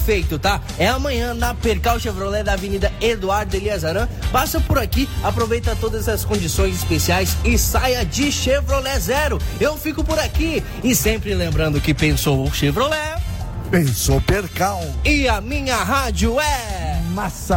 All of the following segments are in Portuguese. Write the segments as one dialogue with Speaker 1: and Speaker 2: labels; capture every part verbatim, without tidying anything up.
Speaker 1: feito, tá? É amanhã na Percal Chevrolet da Avenida Eduardo Elias Aran. Passa por aqui, aproveita todas as condições especiais e saia de Chevrolet zero. Eu fico por aqui e sempre lembrando que pensou Chevrolet,
Speaker 2: pensou Percal.
Speaker 1: E a minha rádio é
Speaker 2: massa.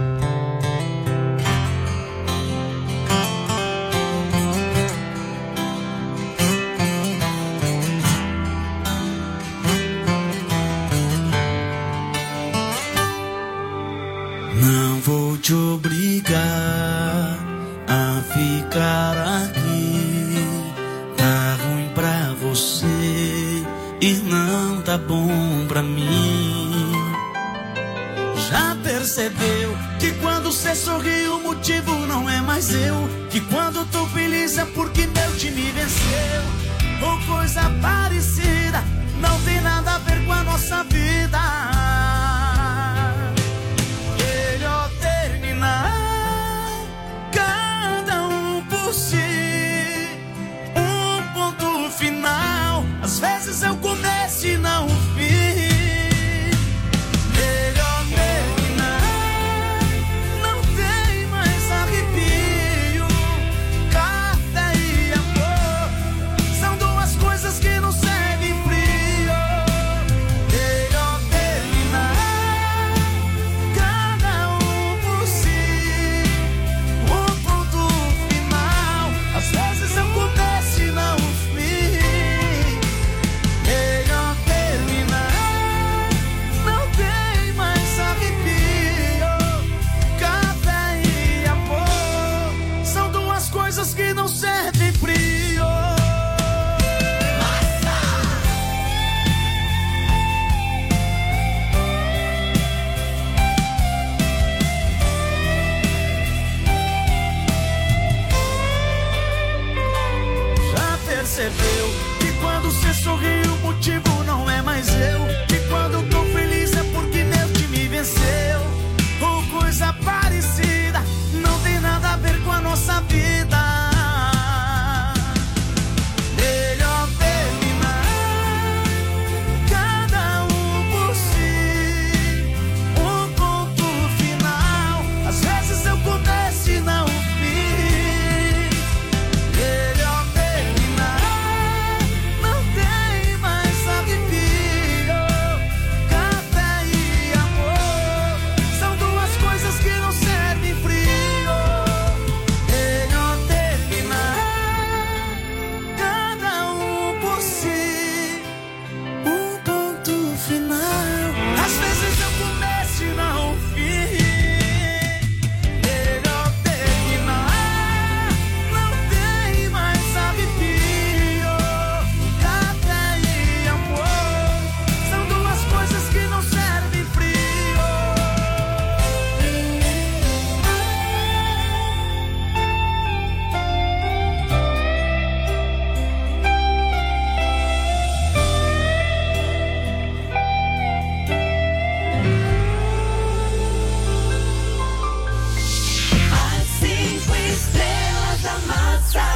Speaker 3: Não vou te obrigar a ficar aqui. Tá ruim pra você e não tá bom pra mim. Já percebeu que quando cê sorri o motivo não é mais eu? Que quando tô feliz é porque meu time venceu? Ou coisa parecida, não tem nada a ver com a nossa vida. Melhor terminar, cada um por si, um ponto final. Às vezes é o começo e não o fim. Melhor terminar, não tem mais arrepio. Carta e amor são duas coisas que não servem frio. Melhor terminar, cada um por si, um ponto final. Às vezes é o começo e não o fim. Melhor terminar, não tem mais arrepio. Café e amor são duas coisas que não servem frio. Já percebeu que quando cê sorri o motivo não é mais eu? Que quando tô feliz é porque meu time venceu? Ou coisa parecida, não tem nada a ver com a nossa vida. Melhor terminar, cada um por si, um ponto final. Às vezes eu começo e não o fim. Melhor terminar, não tem mais arrepio. Café e amor são duas coisas que não servem frio. Melhor terminar, cada um por si, um ponto final. Às vezes eu começo e não o fim. Melhor terminar, não tem mais arrepio. Café e amor são duas coisas que não servem frio.
Speaker 4: As cinco estrelas da massa.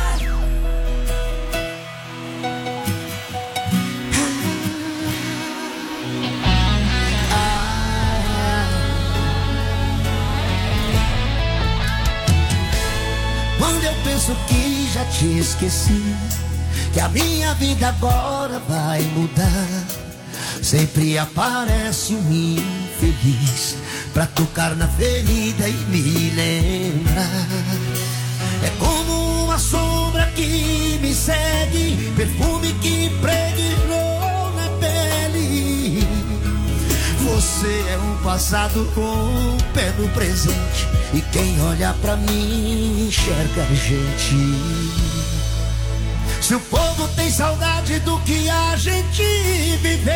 Speaker 5: Quando eu penso que já te esqueci, que a minha vida agora vai mudar, sempre aparece um infeliz pra tocar na ferida e me lembrar. É como uma sombra que me segue, perfume que impregnou na pele. Você é um passado com o pé no presente, e quem olha pra mim enxerga a gente. Se o povo tem saudade do que a gente viveu,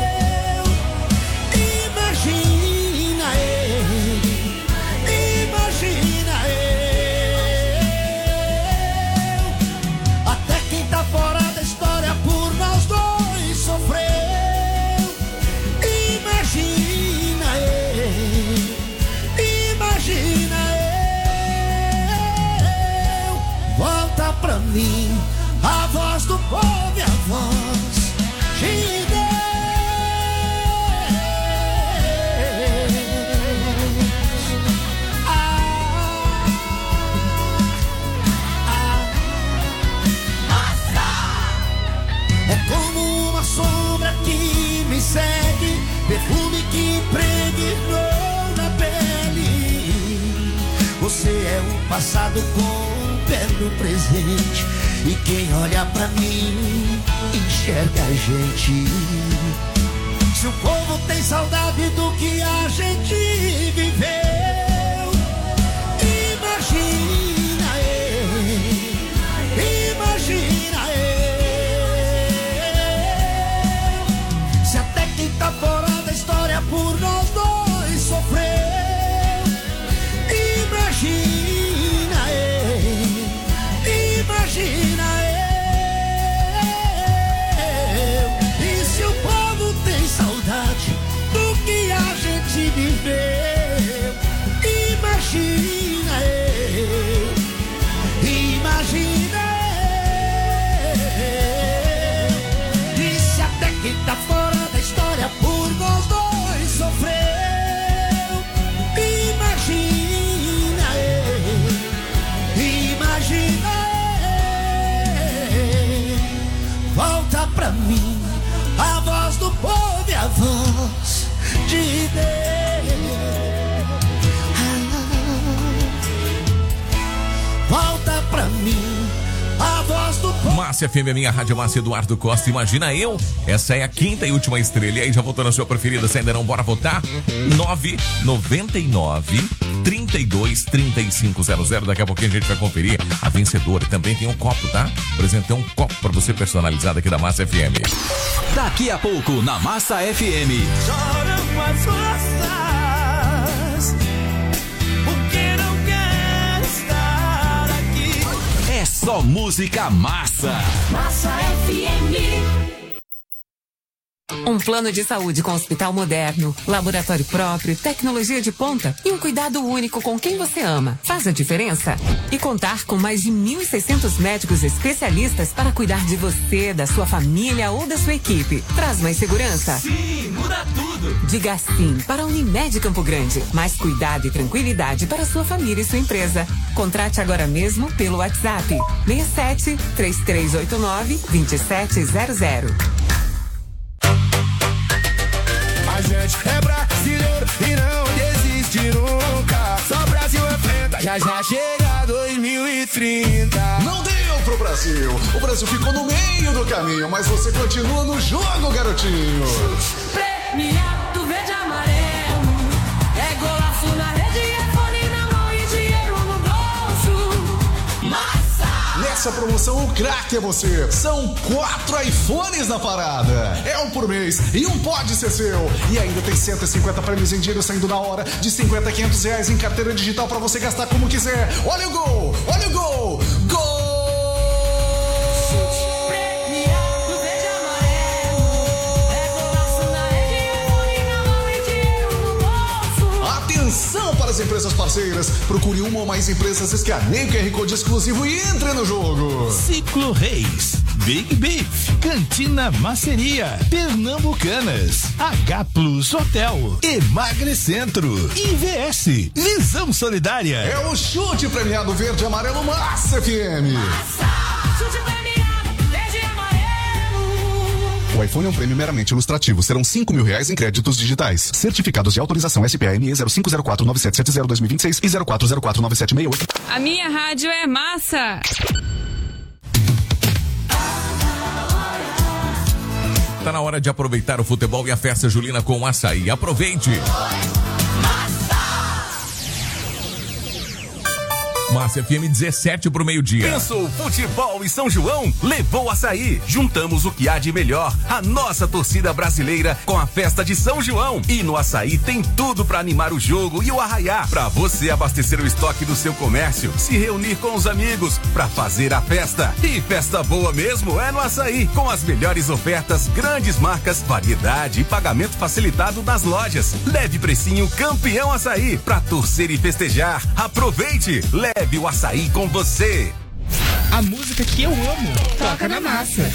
Speaker 5: imagina eu, imagina eu. Até quem tá fora da história por nós dois sofreu. Imagina eu, imagina eu. Volta pra mim a voz do povo e a voz de Deus. passado com o pé no presente. E quem olha pra mim enxerga a gente. Se o povo tem saudade do que a gente viveu, imagina eu, imagina eu. Se até quem tá fora da história por nós dois sofreu, imagina eu, imagina eu. E se o povo tem saudade do que a gente viveu, imagina eu, imagina eu. E se até quem tá fora da história por nós dois sofreu, imagina eu, imagina eu. Volta pra mim a voz do povo e a voz de Deus. Volta pra mim a voz do povo.
Speaker 6: Massa F M, a minha rádio, Massa Eduardo Costa. Imagina eu. Essa é a quinta e última estrela. E aí, já votou na sua preferida? Se ainda não, bora votar. nove nove nove, trinta e dois, trinta e cinco zero zero. Daqui a pouquinho a gente vai conferir a vencedora. Também tem um copo, tá? Apresentei um copo pra você personalizado aqui da Massa F M.
Speaker 7: Daqui a pouco na Massa F M.
Speaker 4: Choram as rosas, porque não quer estar aqui.
Speaker 7: É só música massa.
Speaker 4: Massa F M.
Speaker 8: Um plano de saúde com hospital moderno, laboratório próprio, tecnologia de ponta e um cuidado único com quem você ama. Faz a diferença? E contar com mais de mil e seiscentos médicos especialistas para cuidar de você, da sua família ou da sua equipe. Traz mais segurança?
Speaker 7: Sim, muda tudo.
Speaker 8: Diga sim para a Unimed Campo Grande. Mais cuidado e tranquilidade para sua família e sua empresa. Contrate agora mesmo pelo WhatsApp seis sete, três três oito nove, dois sete zero zero.
Speaker 9: A gente é brasileiro e não desiste nunca. Só Brasil enfrenta, já já chega dois mil e trinta.
Speaker 10: Não deu pro Brasil. O Brasil ficou no meio do caminho, mas você continua no jogo, garotinho.
Speaker 4: Premiado verde e amarelo, é golaço na rede, é fone na mão e dinheiro no bolso. Massa!
Speaker 10: Nessa promoção, o craque é você. São quatro iPhones na parada. É um por mês e um pode ser seu. E ainda tem cento e cinquenta prêmios em dinheiro saindo na hora, de cinquenta a quinhentos reais em carteira digital pra você gastar como quiser. Olha o gol! Olha o gol! Gol!
Speaker 4: Premiado verde e amarelo, é golaço na rede, é fone na mão e dinheiro no bolso.
Speaker 10: Atenção para as empresas parceiras. Procure uma ou mais empresas, escaneie o Q R Code exclusivo e entre no jogo.
Speaker 11: Ciclo Reis, Big Beef, Cantina Maceria, Pernambucanas, H Plus Hotel, Emagrecentro, I V S, Visão Solidária.
Speaker 10: É o chute premiado verde e amarelo Massa F M.
Speaker 4: Massa! Chute premiado verde e amarelo.
Speaker 10: O iPhone é um prêmio meramente ilustrativo. Serão cinco mil reais em créditos digitais. Certificados de autorização S P A N E zero cinco zero quatro nove sete sete zero dois mil e vinte e seis e zero quatro zero quatro nove sete seis oito.
Speaker 12: A minha rádio é massa.
Speaker 6: Tá na hora de aproveitar o futebol e a festa julina com açaí. Aproveite! Massa F M, dezessete pro meio-dia.
Speaker 7: Pensou futebol e São João? Levou açaí. Juntamos o que há de melhor. A nossa torcida brasileira com a festa de São João. E no açaí tem tudo pra animar o jogo e o arraiá. Pra você abastecer o estoque do seu comércio, se reunir com os amigos pra fazer a festa. E festa boa mesmo é no açaí. Com as melhores ofertas, grandes marcas, variedade e pagamento facilitado nas lojas. Leve precinho campeão açaí pra torcer e festejar. Aproveite. Leve o açaí com você.
Speaker 11: A música que eu amo toca na massa.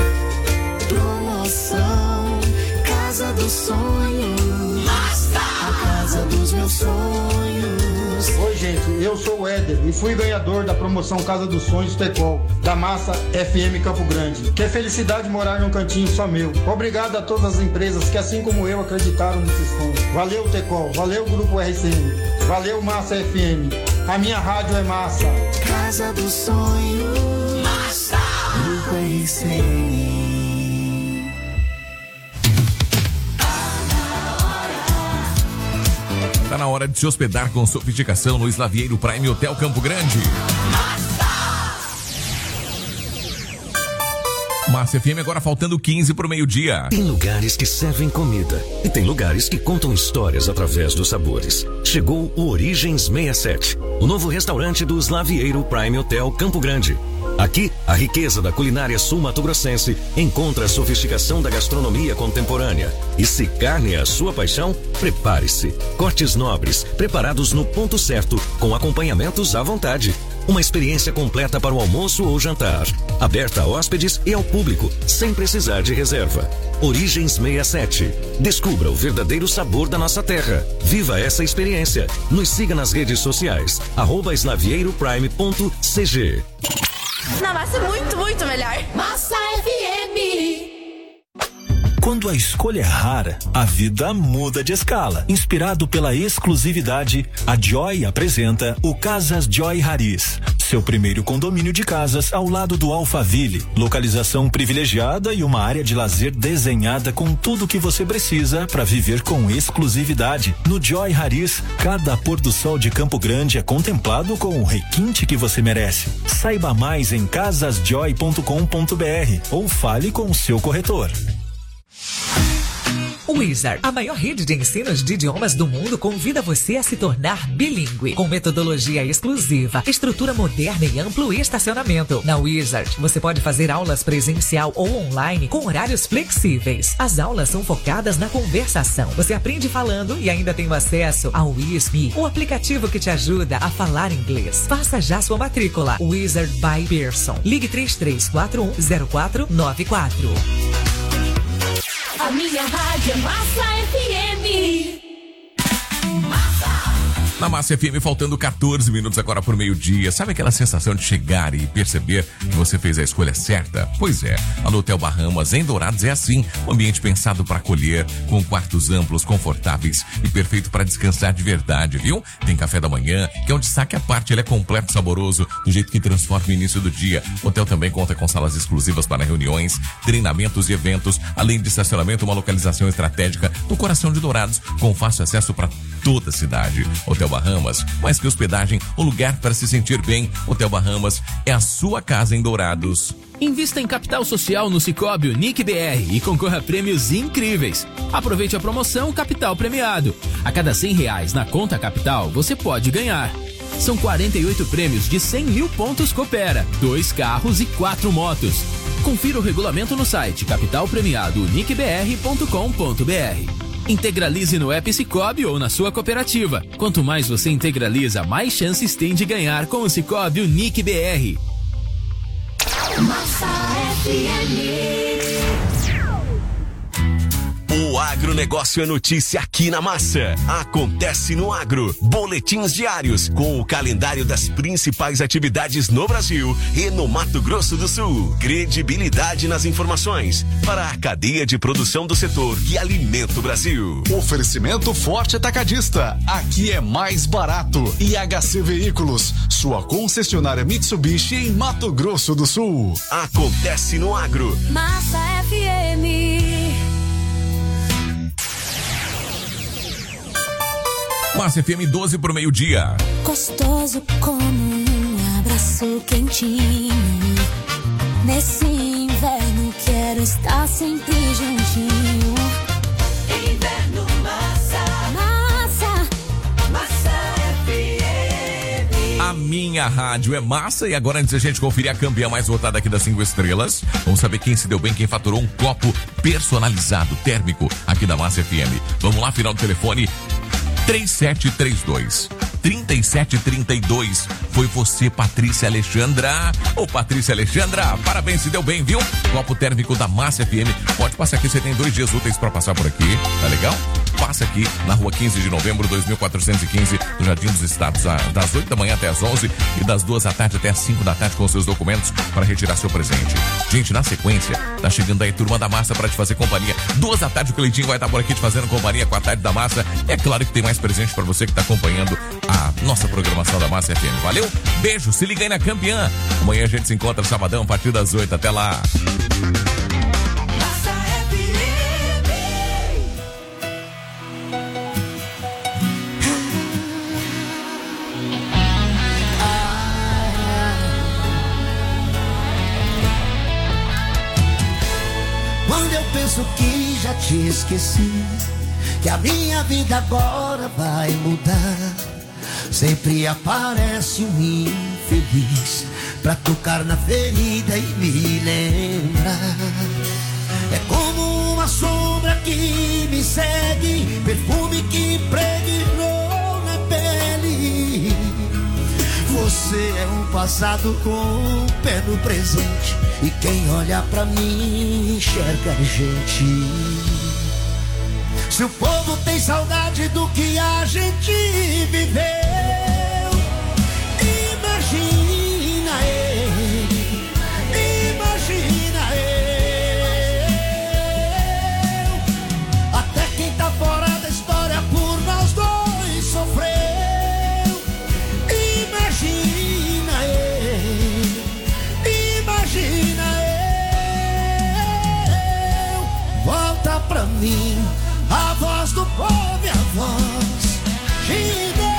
Speaker 4: Promoção Casa dos Sonhos. Massa! A casa dos meus sonhos.
Speaker 13: Oi, gente, eu sou o Éder e fui ganhador da promoção Casa dos Sonhos Tecol, da Massa F M Campo Grande. Que felicidade morar num cantinho só meu. Obrigado a todas as empresas que, assim como eu, acreditaram nesse sonho. Valeu, Tecol. Valeu, Grupo R C M. Valeu, Massa F M. A minha rádio é massa.
Speaker 5: Casa do sonho, massa. Grupo R C N.
Speaker 6: Tá na hora de se hospedar com sofisticação no Slavieiro Prime Hotel Campo Grande. Massa F M agora faltando quinze pro meio-dia.
Speaker 14: Tem lugares que servem comida e tem lugares que contam histórias através dos sabores. Chegou o Origens sessenta e sete, o novo restaurante do Slavieiro Prime Hotel Campo Grande. Aqui, a riqueza da culinária sul-mato-grossense encontra a sofisticação da gastronomia contemporânea. E se carne é a sua paixão, prepare-se. Cortes nobres, preparados no ponto certo, com acompanhamentos à vontade. Uma experiência completa para o almoço ou jantar. Aberta a hóspedes e ao público, sem precisar de reserva. Origens sessenta e sete. Descubra o verdadeiro sabor da nossa terra. Viva essa experiência. Nos siga nas redes sociais. arroba slavieiro-prime ponto c g.
Speaker 15: Na massa é muito, muito melhor. Massa F M.
Speaker 16: Quando a escolha é rara, a vida muda de escala. Inspirado pela exclusividade, a Joy apresenta o Casas Joy Haris, seu primeiro condomínio de casas ao lado do Alphaville. Localização privilegiada e uma área de lazer desenhada com tudo o que você precisa para viver com exclusividade. No Joy Haris, cada pôr do sol de Campo Grande é contemplado com o requinte que você merece. Saiba mais em casas joy ponto com ponto b r ou fale com o seu corretor.
Speaker 17: Wizard, a maior rede de ensinos de idiomas do mundo, convida você a se tornar bilíngue, com metodologia exclusiva, estrutura moderna e amplo estacionamento. Na Wizard, você pode fazer aulas presencial ou online com horários flexíveis. As aulas são focadas na conversação. Você aprende falando e ainda tem o acesso ao Whisme, o aplicativo que te ajuda a falar inglês. Faça já sua matrícula. Wizard by Pearson. Ligue três três quatro um zero quatro nove quatro.
Speaker 4: A minha rádio é Massa F M.
Speaker 6: Na Massa F M, faltando quatorze minutos agora por meio-dia. Sabe aquela sensação de chegar e perceber que você fez a escolha certa? Pois é, a no Hotel Bahamas, em Dourados, é assim. Um ambiente pensado para acolher, com quartos amplos, confortáveis e perfeito para descansar de verdade, viu? Tem café da manhã, que é um destaque à parte. Ele é completo, saboroso, do jeito que transforma o início do dia. O hotel também conta com salas exclusivas para reuniões, treinamentos e eventos, além de estacionamento, uma localização estratégica no coração de Dourados, com fácil acesso para toda a cidade. Hotel Bahamas, mais que hospedagem, um lugar para se sentir bem. Hotel Bahamas é a sua casa em Dourados.
Speaker 18: Invista em capital social no Sicoob Unique B R e concorra a prêmios incríveis. Aproveite a promoção Capital Premiado. A cada cem reais na conta Capital, você pode ganhar. São quarenta e oito prêmios de cem mil pontos Coopera, dois carros e quatro motos. Confira o regulamento no site capital premiado unique b r ponto com ponto b r. Integralize no app Sicoob ou na sua cooperativa. Quanto mais você integraliza, mais chances tem de ganhar com o Sicoob Unique B R.
Speaker 4: Massa F M.
Speaker 19: O agronegócio é notícia aqui na Massa. Acontece no Agro. Boletins diários com o calendário das principais atividades no Brasil e no Mato Grosso do Sul. Credibilidade nas informações para a cadeia de produção do setor que alimenta o Brasil.
Speaker 10: Oferecimento Forte Atacadista. Aqui é mais barato. E H C Veículos, sua concessionária Mitsubishi em Mato Grosso do Sul.
Speaker 19: Acontece no Agro.
Speaker 4: Massa F M.
Speaker 6: Massa F M, doze pro meio-dia.
Speaker 4: Gostoso como um abraço quentinho. Nesse inverno quero estar sempre juntinho. Inverno Massa. Massa. Massa F M.
Speaker 6: A minha rádio é Massa. E agora, antes da gente conferir a campeã mais votada aqui das cinco estrelas, vamos saber quem se deu bem, quem faturou um copo personalizado térmico aqui da Massa F M. Vamos lá, final do telefone três sete três dois, três sete três dois. Foi você, Patrícia Alexandra. Ô, Patrícia Alexandra, parabéns, se deu bem, viu? Copo térmico da Massa F M. Pode passar aqui, você tem dois dias úteis pra passar por aqui, tá legal? passa aqui na rua quinze de novembro, dois mil quatrocentos e quinze, no Jardim dos Estados, das oito da manhã até as onze e das duas da tarde até as cinco da tarde com seus documentos para retirar seu presente. Gente, na sequência, tá chegando aí Turma da Massa para te fazer companhia. Duas da tarde o Cleitinho vai estar por aqui te fazendo companhia com a Tarde da Massa. É claro que tem mais presente para você que tá acompanhando a nossa programação da Massa F M. Valeu? Beijo, se liga aí na Campeã. Amanhã a gente se encontra sabadão a partir das oito. Até lá.
Speaker 5: Quando eu penso que já te esqueci, que a minha vida agora vai mudar, sempre aparece um infeliz pra tocar na ferida e me lembrar. É como uma sombra que me segue, perfume que impregnou na pele. Você é um passado com um pé no presente, e quem olha pra mim enxerga a gente. Se o povo tem saudade do que a gente viveu, imagina eu, imagina eu. Até quem tá fora da história por nós dois sofreu. Imagina eu, imagina eu. Volta pra mim a voz do povo e a voz de Deus.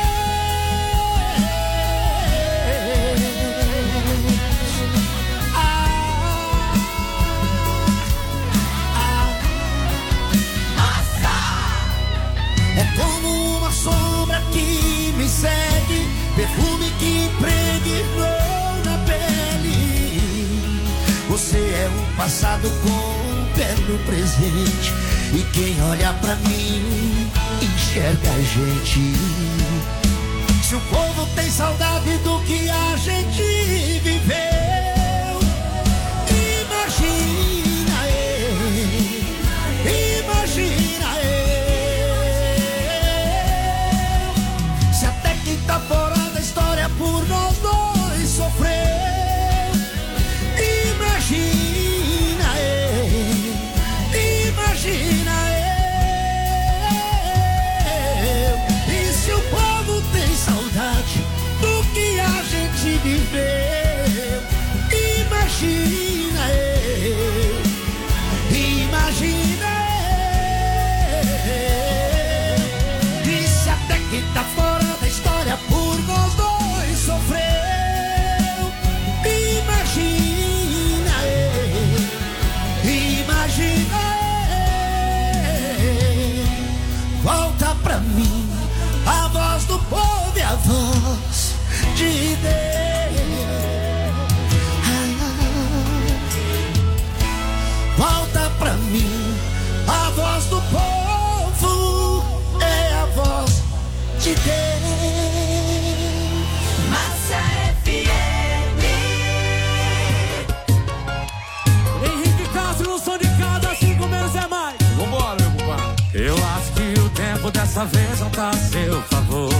Speaker 5: Ah, ah, é como uma sombra que me segue, perfume que impregnou na pele. Você é um passado com um pé no presente, e quem olha pra mim enxerga a gente. Se o povo tem saudade do que a gente viveu, imagina eu, imagina eu. Se até quem tá fora da história por nós dois sofreu, imagina eu, imagina eu. E se o povo tem saudade do que a gente viveu, imagina eu, imagina eu. E se até quem tá fora da história por nós dois sofreu, imagina eu, imagina eu. Volta pra mim a voz do povo e a voz de Deus. Volta pra mim a voz do povo, é a voz de Deus. Massa F M.
Speaker 9: Henrique Castro no som de cada, cinco menos é mais. Vambora, meu compadre. Eu acho que o tempo dessa vez não tá a seu favor.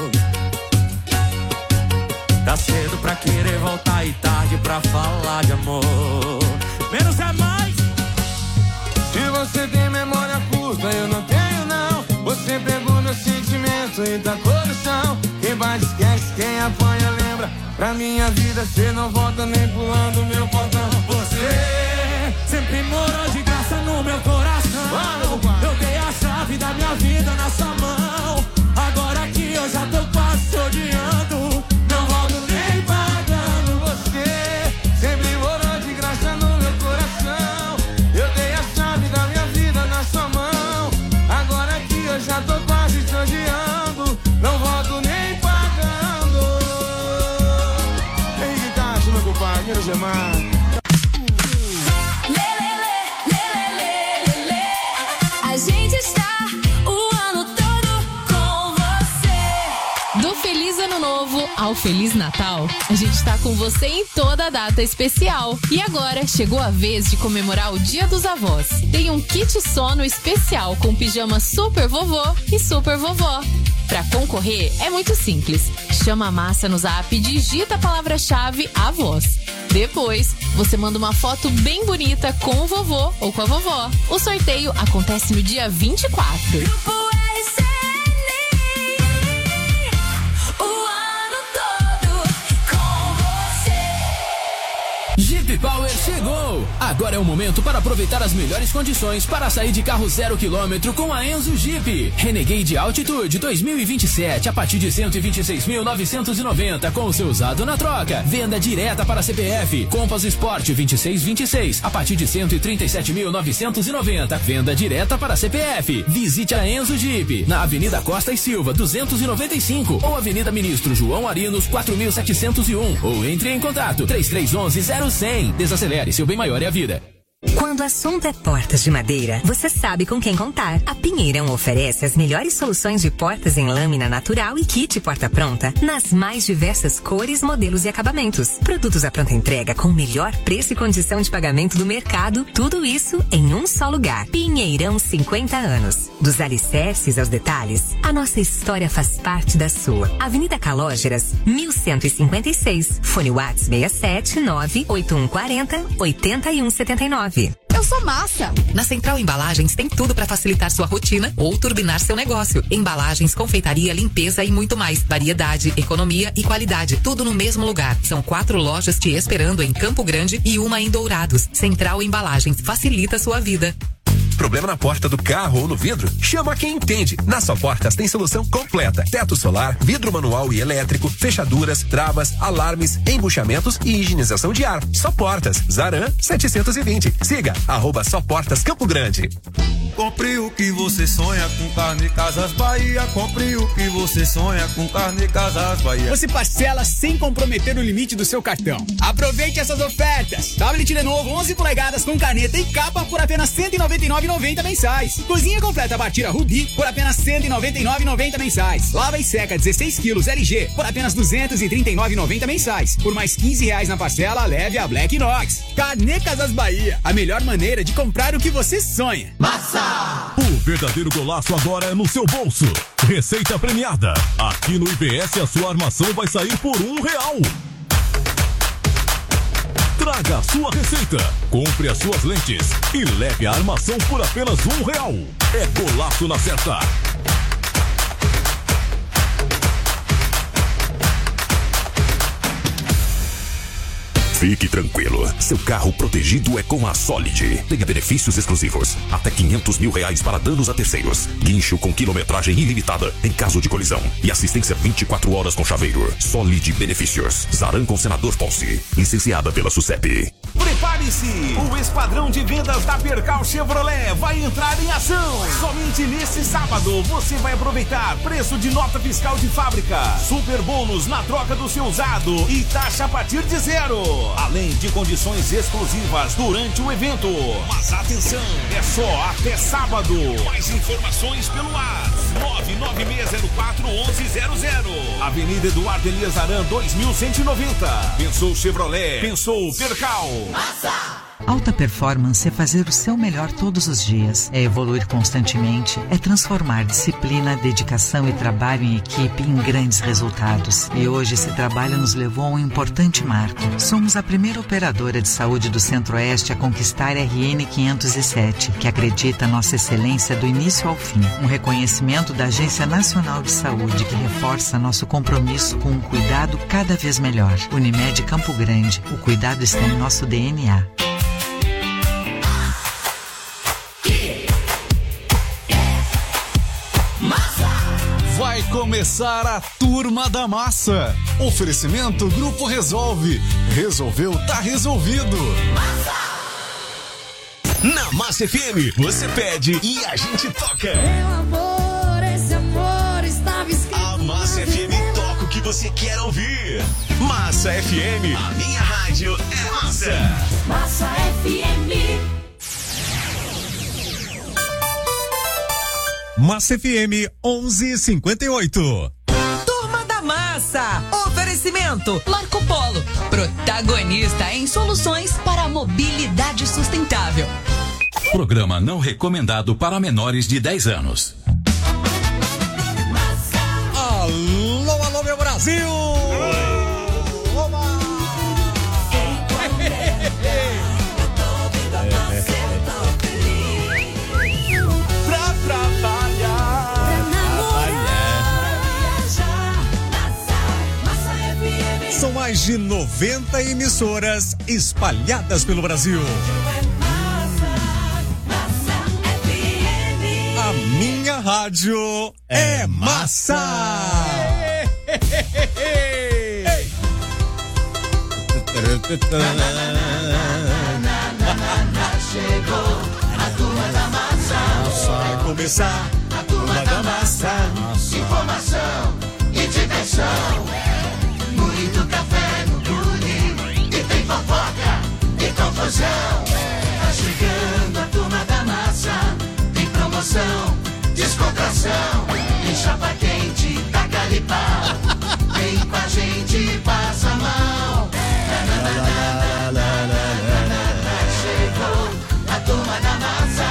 Speaker 9: Tá cedo pra querer voltar e tarde pra falar de amor. Menos é mais. Se você tem memória curta, eu não tenho não. Você pegou meu sentimento e tacou no chão. Quem bate esquece, quem apanha lembra. Pra minha vida cê não volta nem pulando meu portão. Você sempre morou de graça no meu coração. Eu dei a chave da minha vida na sua mão. Agora que eu já tô quase te odiando, não volto nem pagando. Você sempre morou de graça no meu coração. Eu dei a chave da minha vida na sua mão. Agora que eu já tô quase te odiando, não volto nem pagando. Ei, Guitacho, meu compadre, quero chamar.
Speaker 4: A gente está
Speaker 20: ao Feliz Natal, a gente tá com você em toda a data especial. E agora chegou a vez de comemorar o Dia dos Avós. Tem um kit sono especial com pijama super vovô e super vovó. Pra concorrer é muito simples. Chama a Massa no zap e digita a palavra-chave avós. Depois, você manda uma foto bem bonita com o vovô ou com a vovó. O sorteio acontece no dia vinte e quatro.
Speaker 18: Jeep Power chegou! Agora é o momento para aproveitar as melhores condições para sair de carro zero quilômetro com a Enzo Jeep. Renegade Altitude dois mil e vinte e sete a partir de cento e vinte e seis mil novecentos e noventa com o seu usado na troca. Venda direta para C P F. Compass Sport vinte e seis vinte e seis a partir de cento e trinta e sete mil novecentos e noventa. Venda direta para C P F. Visite a Enzo Jeep na Avenida Costa e Silva duzentos e noventa e cinco ou Avenida Ministro João Arinos quatro mil setecentos e um ou entre em contato três três um um zero cem. Desacelere, seu bem maior é a vida.
Speaker 21: Quando o assunto é portas de madeira, você sabe com quem contar. A Pinheirão oferece as melhores soluções de portas em lâmina natural e kit porta pronta nas mais diversas cores, modelos e acabamentos. Produtos à pronta entrega com o melhor preço e condição de pagamento do mercado. Tudo isso em um só lugar. Pinheirão, cinquenta anos. Dos alicerces aos detalhes, a nossa história faz parte da sua. Avenida Calógeras, mil cento e cinquenta e seis. Fone Whats seis sete nove oito um quatro zero oito um sete nove.
Speaker 22: Eu sou Massa.
Speaker 17: Na Central Embalagens tem tudo para facilitar sua rotina ou turbinar seu negócio. Embalagens, confeitaria, limpeza e muito mais. Variedade, economia e qualidade. Tudo no mesmo lugar. São quatro lojas te esperando em Campo Grande e uma em Dourados. Central Embalagens facilita sua vida.
Speaker 23: Problema na porta do carro ou no vidro? Chama quem entende. Na Só Portas tem solução completa. Teto solar, vidro manual e elétrico, fechaduras, travas, alarmes, embuchamentos e higienização de ar. Só Portas, Zaran setecentos e vinte. Siga, arroba Só Portas Campo Grande.
Speaker 9: Compre o que você sonha com Carne Casas Bahia. Compre o que você sonha com Carne Casas Bahia.
Speaker 24: Você parcela sem comprometer o limite do seu cartão. Aproveite essas ofertas. Tablet Lenovo onze polegadas com caneta e capa por apenas cento e noventa e nove reais e noventa mensais. Cozinha completa Batira Rubi por apenas cento e noventa e nove reais e noventa mensais. Lava e seca dezesseis quilos L G por apenas duzentos e trinta e nove reais e noventa mensais. Por mais quinze reais na parcela, leve a Black Inox. Carne Casas Bahia, a melhor maneira de comprar o que você sonha.
Speaker 25: Massa! O verdadeiro golaço agora é no seu bolso. Receita premiada. Aqui no I B S a sua armação vai sair por um real. Traga a sua receita, compre as suas lentes e leve a armação por apenas um real. É golaço na certa.
Speaker 26: Fique tranquilo, seu carro protegido é com a Solid. Tenha benefícios exclusivos, até quinhentos mil reais para danos a terceiros, guincho com quilometragem ilimitada em caso de colisão e assistência vinte e quatro horas com chaveiro. Solid Benefícios, Zaran com Senador Ponce, licenciada pela SUSEP.
Speaker 7: Prepare-se, o esquadrão de vendas da Percal Chevrolet vai entrar em ação. Somente neste sábado você vai aproveitar preço de nota fiscal de fábrica, super bônus na troca do seu usado e taxa a partir de zero. Além de condições exclusivas durante o evento. Mas atenção, é só até sábado. Mais informações pelo WhatsApp nove nove seis zero quatro um um zero zero. Avenida Eduardo Elias Aran dois mil cento e noventa. Pensou Chevrolet, pensou Percal.
Speaker 27: Massa! Alta performance é fazer o seu melhor todos os dias, é evoluir constantemente, é transformar disciplina, dedicação e trabalho em equipe em grandes resultados. E hoje esse trabalho nos levou a um importante marco. Somos a primeira operadora de saúde do Centro-Oeste a conquistar R N quinhentos e sete, que acredita nossa excelência do início ao fim. Um reconhecimento da Agência Nacional de Saúde que reforça nosso compromisso com um cuidado cada vez melhor. Unimed Campo Grande, o cuidado está em nosso D N A.
Speaker 10: Vai começar a Turma da Massa. Oferecimento Grupo Resolve. Resolveu, tá resolvido.
Speaker 19: Massa! Na Massa F M, você pede e a gente toca.
Speaker 4: Meu amor, esse amor estava escrito.
Speaker 19: A Massa F M toca o que você quer ouvir. Massa F M, a minha rádio é massa.
Speaker 4: Massa F M.
Speaker 25: Massa F M onze e cinquenta e oito.
Speaker 17: Turma da Massa. Massa. Oferecimento Marco Polo, protagonista em soluções para a mobilidade sustentável.
Speaker 1: Programa não recomendado para menores de dez anos.
Speaker 2: Alô, alô, meu Brasil!
Speaker 4: Pra trabalhar,
Speaker 2: São mais de noventa emissoras espalhadas pelo Brasil. A minha rádio é massa!
Speaker 4: chegou a turma da massa.
Speaker 2: Vai começar
Speaker 4: a turma da massa. Informação e diversão. Muito café no clube. E tem fofoca e confusão. Tá chegando a turma da massa. Tem promoção, descontração. Tem chapa quente, taca de pau. Vem com a gente e passa a mão. Chegou a turma da massa.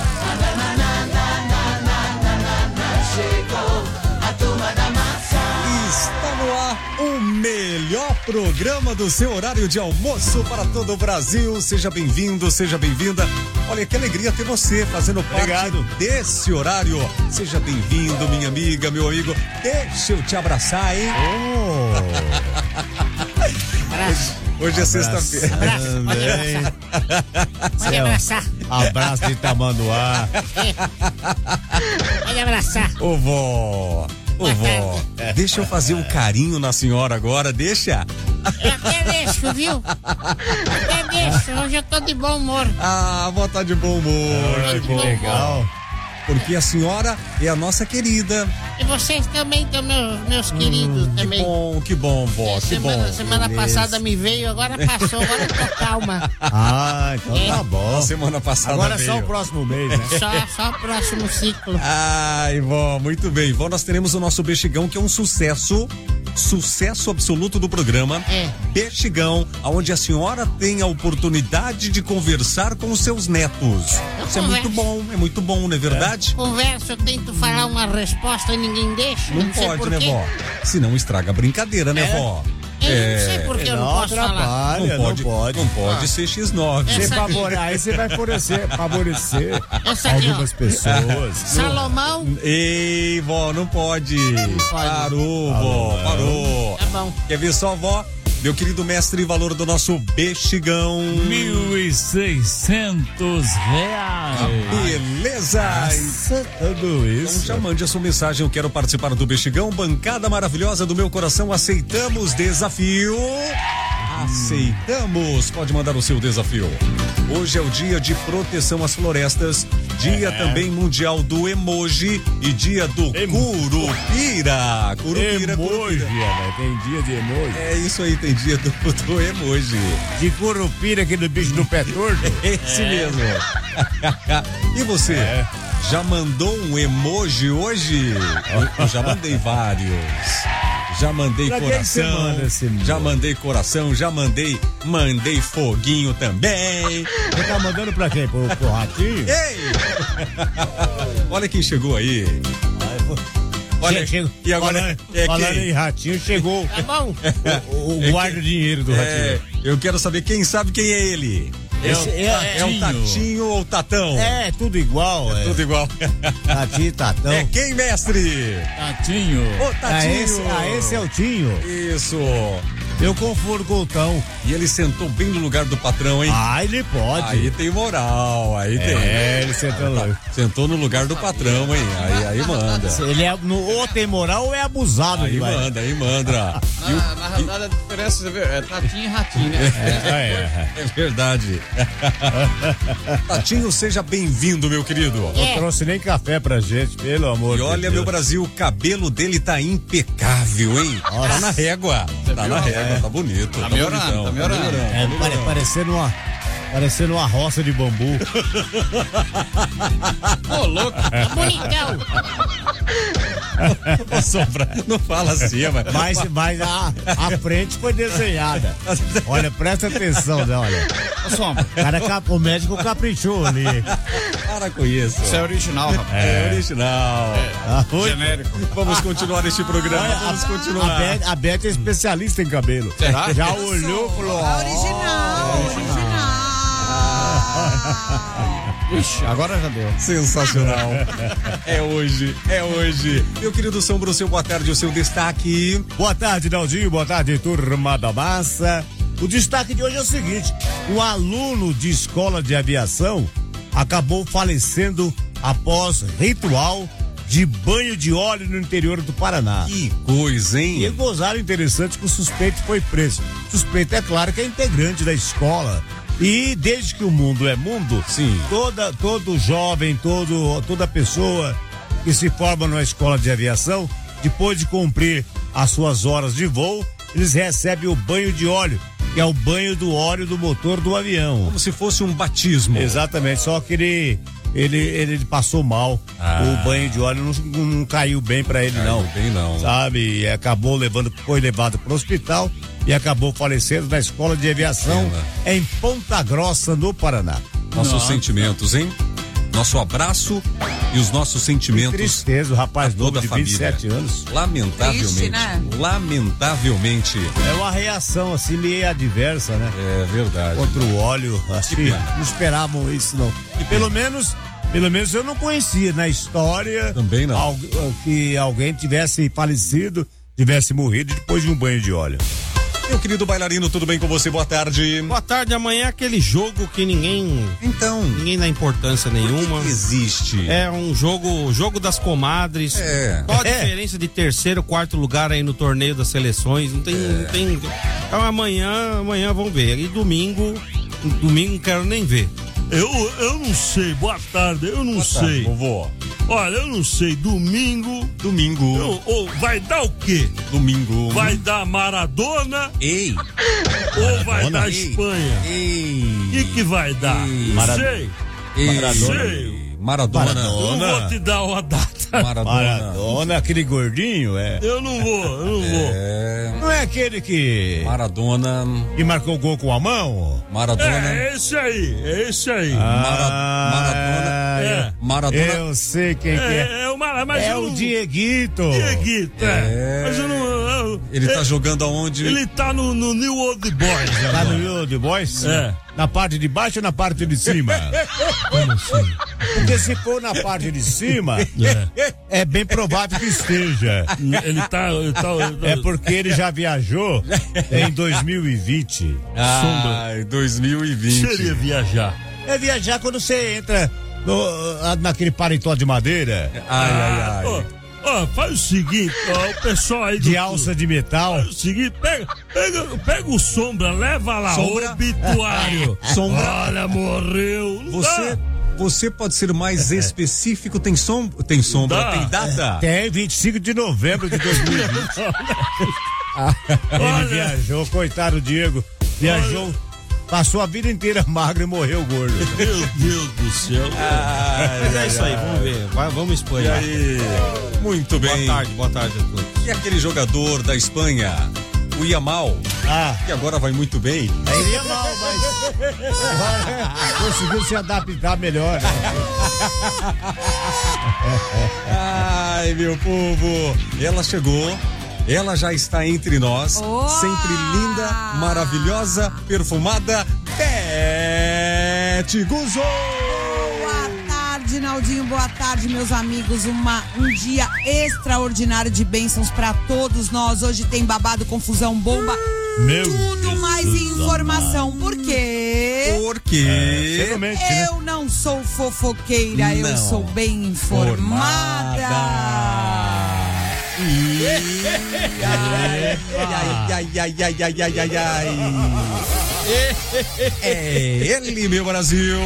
Speaker 4: Chegou a turma da massa.
Speaker 2: Está no ar o melhor programa do seu horário de almoço para todo o Brasil. Seja bem-vindo, seja bem-vinda. Olha, que alegria ter você fazendo parte Obrigado. desse horário. Seja bem-vindo, minha amiga, meu amigo. Deixa eu te abraçar, hein? Oh.
Speaker 3: Abraço.
Speaker 2: Hoje é sexta-feira.
Speaker 3: Abraço, pode abraçar. Pode abraçar.
Speaker 8: Abraço de Tamanduá.
Speaker 3: Pode abraçar.
Speaker 2: Ô vó, ô vó, deixa eu fazer um carinho na senhora agora, deixa.
Speaker 3: Eu até deixo, viu? Até deixo, hoje eu tô de bom humor.
Speaker 2: Ah, vó tá de bom humor,
Speaker 3: ah,
Speaker 2: que bom. Legal. Porque a senhora é a nossa querida.
Speaker 3: E vocês também são meus, meus queridos
Speaker 2: hum,
Speaker 3: também.
Speaker 2: Que bom, que bom, vó, que
Speaker 3: semana,
Speaker 2: bom.
Speaker 3: Semana
Speaker 2: Beleza.
Speaker 3: passada me veio, agora passou, agora eu tô calma.
Speaker 8: Ah, então é. tá bom.
Speaker 2: A semana passada
Speaker 8: Agora
Speaker 2: veio.
Speaker 8: é só o próximo mês, né?
Speaker 3: Só, só o próximo ciclo.
Speaker 2: Ai, vó, muito bem. Vó, nós teremos o nosso Bexigão, que é um sucesso, sucesso absoluto do programa.
Speaker 3: É.
Speaker 2: Bexigão, onde a senhora tem a oportunidade de conversar com os seus netos.
Speaker 3: Eu
Speaker 2: Isso
Speaker 3: converso.
Speaker 2: é muito bom, é muito bom, não é verdade?
Speaker 3: Converso, eu tento falar uma resposta e ninguém deixa.
Speaker 2: Não,
Speaker 3: não sei
Speaker 2: pode,
Speaker 3: por
Speaker 2: né,
Speaker 3: quê.
Speaker 2: vó? Senão estraga a brincadeira, né,
Speaker 3: É.
Speaker 2: vó?
Speaker 3: Eu não sei por que eu não,
Speaker 8: não
Speaker 3: posso falar.
Speaker 8: atrapalha,
Speaker 2: Não pode,
Speaker 8: não pode.
Speaker 2: Não pode
Speaker 3: Ah.
Speaker 2: ser xis nove.
Speaker 3: Essa
Speaker 8: Você
Speaker 3: aqui.
Speaker 8: favore... Aí você vai favorecer, favorecer
Speaker 3: Essa aqui,
Speaker 8: algumas
Speaker 3: ó.
Speaker 8: pessoas.
Speaker 3: Salomão.
Speaker 2: Ei, vó, não pode.
Speaker 3: pode.
Speaker 2: Parou, vó, parou.
Speaker 3: Tá bom.
Speaker 2: Quer ver só, vó? Meu querido mestre e valor do nosso Bexigão.
Speaker 11: Mil e seiscentos reais.
Speaker 2: Beleza.
Speaker 8: Nossa, tudo isso.
Speaker 2: Então já mande a sua mensagem. Eu quero participar do Bexigão. Bancada maravilhosa do meu coração. Aceitamos desafio. Aceitamos. Pode mandar o seu desafio. Hoje é o dia de proteção às florestas. Dia
Speaker 8: É.
Speaker 2: também mundial do emoji e dia do
Speaker 8: Em-
Speaker 2: Curupira. Curupira,
Speaker 8: Emoji,
Speaker 2: Curupira.
Speaker 8: velho. Tem dia de emoji.
Speaker 2: É isso aí, tem dia do, do emoji.
Speaker 8: De curupira, aquele bicho do pé torto.
Speaker 2: Esse
Speaker 8: É.
Speaker 2: mesmo. E você?
Speaker 8: É.
Speaker 2: Já mandou um emoji hoje? Eu, eu já mandei vários. Já mandei
Speaker 8: Pra quem que você
Speaker 2: coração.
Speaker 8: manda esse emoji?
Speaker 2: Já mandei coração, já mandei, mandei foguinho também.
Speaker 8: Você tá mandando pra quem? Pro, pro ratinho?
Speaker 2: Ei! Olha quem chegou aí. Olha,
Speaker 8: Chegou.
Speaker 2: e agora
Speaker 8: falando,
Speaker 2: é
Speaker 8: falando
Speaker 2: quem?
Speaker 8: em ratinho, chegou
Speaker 3: Tá bom.
Speaker 8: o, o
Speaker 2: É
Speaker 8: guarda-dinheiro do
Speaker 2: É,
Speaker 8: ratinho.
Speaker 2: eu quero saber quem sabe quem é ele.
Speaker 8: Esse
Speaker 2: é,
Speaker 8: é-
Speaker 2: é o Tatinho ou o Tatão?
Speaker 8: É, tudo igual. É.
Speaker 2: Tudo igual.
Speaker 8: Tatinho e Tatão.
Speaker 2: É quem, mestre?
Speaker 11: Tatinho.
Speaker 2: Ô, Tatinho.
Speaker 8: Ah, esse, ah, esse é o Tinho.
Speaker 2: Isso.
Speaker 8: Eu confundo com o Tão.
Speaker 2: E ele sentou bem no lugar do patrão, hein?
Speaker 8: Ah, ele pode.
Speaker 2: Aí tem moral, aí tem.
Speaker 8: É, ele sentou lá.
Speaker 2: Sentou no lugar do patrão, hein? Aí, aí manda.
Speaker 8: Ele é, no, ou tem moral ou é abusado.
Speaker 2: Aí
Speaker 8: ele vai.
Speaker 2: manda, aí manda. E o-
Speaker 11: Na, na realidade, a diferença você vê, é tatinho e ratinho, né?
Speaker 8: É, é,
Speaker 2: É verdade. Tatinho, seja bem-vindo, meu querido.
Speaker 8: Não trouxe nem café pra gente, pelo amor
Speaker 2: E
Speaker 8: de
Speaker 2: olha,
Speaker 8: Deus.
Speaker 2: meu Brasil, o cabelo dele tá impecável, hein? Tá na régua. Tá na régua, tá bonito.
Speaker 11: Tá melhorando,
Speaker 2: bonitão,
Speaker 11: tá melhorando.
Speaker 8: É, pare- parecendo uma, parecendo uma roça de bambu.
Speaker 11: Ô, louco.
Speaker 3: Bonitão.
Speaker 2: Ô, Sombra, não fala assim, mas.
Speaker 8: Mas, mas a, a frente foi desenhada. Olha, presta atenção, né? Olha.
Speaker 11: Ô, Sombra.
Speaker 8: Cara, o médico caprichou ali.
Speaker 2: Para com isso.
Speaker 11: Isso é original, rapaz.
Speaker 2: É, é original.
Speaker 11: É.
Speaker 8: Ah,
Speaker 11: genérico.
Speaker 2: Vamos continuar este programa.
Speaker 8: Olha,
Speaker 2: Vamos
Speaker 8: a,
Speaker 2: continuar.
Speaker 8: A Beth, a Beth é especialista em cabelo.
Speaker 11: Será?
Speaker 8: Já olhou e falou:
Speaker 6: É original, original.
Speaker 11: Ixi, agora já deu.
Speaker 2: Sensacional. É hoje, é hoje. Meu querido Sombra, o seu boa tarde, o seu destaque.
Speaker 8: Boa tarde, Naldinho. Boa tarde, turma da massa. O destaque de hoje é o seguinte: um aluno de escola de aviação acabou falecendo após ritual de banho de óleo no interior do Paraná.
Speaker 2: Que coisa, hein?
Speaker 8: E gozaram interessante que o suspeito foi preso. O suspeito, é claro, que é integrante da escola. E desde que o mundo é mundo,
Speaker 2: sim,
Speaker 8: toda, todo jovem, todo, toda pessoa que se forma numa escola de aviação, depois de cumprir as suas horas de voo, eles recebem o banho de óleo, que é o banho do óleo do motor do avião.
Speaker 2: Como se fosse um batismo.
Speaker 8: Exatamente, só que ele, ele, ele passou mal.
Speaker 2: Ah.
Speaker 8: O banho de óleo não, não caiu bem pra ele,
Speaker 2: caiu
Speaker 8: não.
Speaker 2: Bem não.
Speaker 8: Sabe, e acabou levando, foi levado pro hospital e acabou falecendo na escola de aviação Pena. em Ponta Grossa, no Paraná.
Speaker 2: Nossos
Speaker 8: Nossa.
Speaker 2: sentimentos, hein? Nosso abraço e os nossos sentimentos.
Speaker 8: Que tristeza, o rapaz novo de vinte e sete anos.
Speaker 2: Lamentavelmente.
Speaker 6: Triste, né?
Speaker 2: Lamentavelmente.
Speaker 8: É uma reação assim meio adversa, né?
Speaker 2: É verdade.
Speaker 8: Contra o óleo. Acho que não esperavam isso, não. E pelo menos, pelo menos eu não conhecia na história.
Speaker 2: Também não.
Speaker 8: Al, que alguém tivesse falecido, tivesse morrido depois de um banho de óleo.
Speaker 2: Meu querido bailarino, tudo bem com você? Boa tarde.
Speaker 12: Boa tarde, amanhã é aquele jogo que ninguém.
Speaker 2: Então.
Speaker 12: Ninguém dá importância nenhuma.
Speaker 2: Que que existe?
Speaker 12: É um jogo, jogo das comadres.
Speaker 2: É.
Speaker 12: Qual a
Speaker 2: é.
Speaker 12: diferença de terceiro, quarto lugar aí no torneio das seleções? Não tem. É. Não tem... Então amanhã, amanhã vamos ver. E domingo, domingo não quero nem ver.
Speaker 13: Eu, eu não sei, boa tarde, eu não
Speaker 2: boa
Speaker 13: sei.
Speaker 2: Tarde, vovô.
Speaker 13: Olha, eu não sei, domingo.
Speaker 2: Domingo.
Speaker 13: Eu, oh, vai dar o quê?
Speaker 2: Domingo.
Speaker 13: Vai dar Maradona?
Speaker 2: Ei.
Speaker 13: Ou vai
Speaker 2: Maradona?
Speaker 13: dar
Speaker 2: Ei.
Speaker 13: Espanha?
Speaker 2: Ei.
Speaker 13: O que que vai dar?
Speaker 2: Ei.
Speaker 13: Não
Speaker 2: Marad...
Speaker 13: sei.
Speaker 2: Ei.
Speaker 13: Maradona. Sei.
Speaker 2: Maradona.
Speaker 13: Eu não vou te dar uma data.
Speaker 2: Maradona.
Speaker 8: Maradona, aquele gordinho, é.
Speaker 13: Eu não vou, eu não
Speaker 2: é...
Speaker 13: vou.
Speaker 8: Não é aquele que.
Speaker 2: Maradona.
Speaker 8: Que marcou gol com a mão?
Speaker 2: Maradona.
Speaker 13: É esse aí, é esse aí.
Speaker 8: Ah,
Speaker 2: Maradona.
Speaker 13: É.
Speaker 2: Maradona.
Speaker 8: Eu sei quem
Speaker 13: é,
Speaker 8: que é.
Speaker 13: É o, Mar... mas
Speaker 8: é
Speaker 13: eu
Speaker 8: o
Speaker 13: não...
Speaker 8: Dieguito.
Speaker 13: Dieguito, é.
Speaker 2: é.
Speaker 13: Mas eu não. Eu...
Speaker 2: Ele
Speaker 13: é...
Speaker 2: tá jogando aonde?
Speaker 13: Ele tá no, no New Old Boys.
Speaker 8: Tá
Speaker 13: agora.
Speaker 8: no New Old Boys?
Speaker 13: É.
Speaker 8: Na parte de baixo ou na parte de cima?
Speaker 13: Como assim?
Speaker 8: Porque se for na parte de cima, é, é bem provável que esteja.
Speaker 13: Ele tá, ele tá, ele tá...
Speaker 8: É porque ele já viajou em dois mil e vinte.
Speaker 2: Ah, dois mil e vinte.
Speaker 13: Seria viajar.
Speaker 8: É viajar quando você entra no, naquele paletó de madeira.
Speaker 2: Ai, ai, ai.
Speaker 13: Ó, ó, faz o seguinte, ó, o pessoal aí do,
Speaker 8: de alça de metal.
Speaker 13: Faz o seguinte, pega, pega, pega o Sombra, leva lá
Speaker 2: Sombra?
Speaker 13: o obituário.
Speaker 2: Sombra.
Speaker 13: Olha, morreu. Não
Speaker 2: Você,
Speaker 13: dá.
Speaker 2: você pode ser mais específico? Tem som, tem sombra,
Speaker 13: Dá.
Speaker 2: tem data?
Speaker 8: Tem vinte e cinco de novembro de dois mil e vinte. Ele
Speaker 13: Olha.
Speaker 8: viajou, coitado Diego. Viajou. Olha. Passou a vida inteira magro e morreu gordo.
Speaker 13: Meu Deus do céu.
Speaker 12: Ah, Mas é isso aí, vamos ver. Vai, vamos Espanha.
Speaker 2: E aí? Muito bem.
Speaker 12: Boa tarde, boa tarde a todos.
Speaker 2: E aquele jogador da Espanha, o Yamal,
Speaker 8: ah.
Speaker 2: que agora vai muito bem.
Speaker 8: Ele ia mal, mas agora conseguiu se adaptar melhor. Né?
Speaker 2: Ai, meu povo, ela chegou. Ela já está entre nós,
Speaker 6: oh!
Speaker 2: sempre linda, maravilhosa, perfumada, Beth Guzzo.
Speaker 6: Boa tarde, Naldinho, boa tarde, meus amigos. Uma, um dia extraordinário de bênçãos para todos nós. Hoje tem babado, confusão, bomba,
Speaker 8: Meu
Speaker 6: tudo
Speaker 8: Jesus
Speaker 6: mais informação.
Speaker 8: amado.
Speaker 6: Por quê?
Speaker 2: Porque
Speaker 6: é,
Speaker 2: né?
Speaker 6: eu não sou fofoqueira,
Speaker 2: não.
Speaker 6: eu sou bem informada.
Speaker 2: Formada. E... ai, ai, ai, ai, ai, ai, ai, ai. É ele, meu Brasil.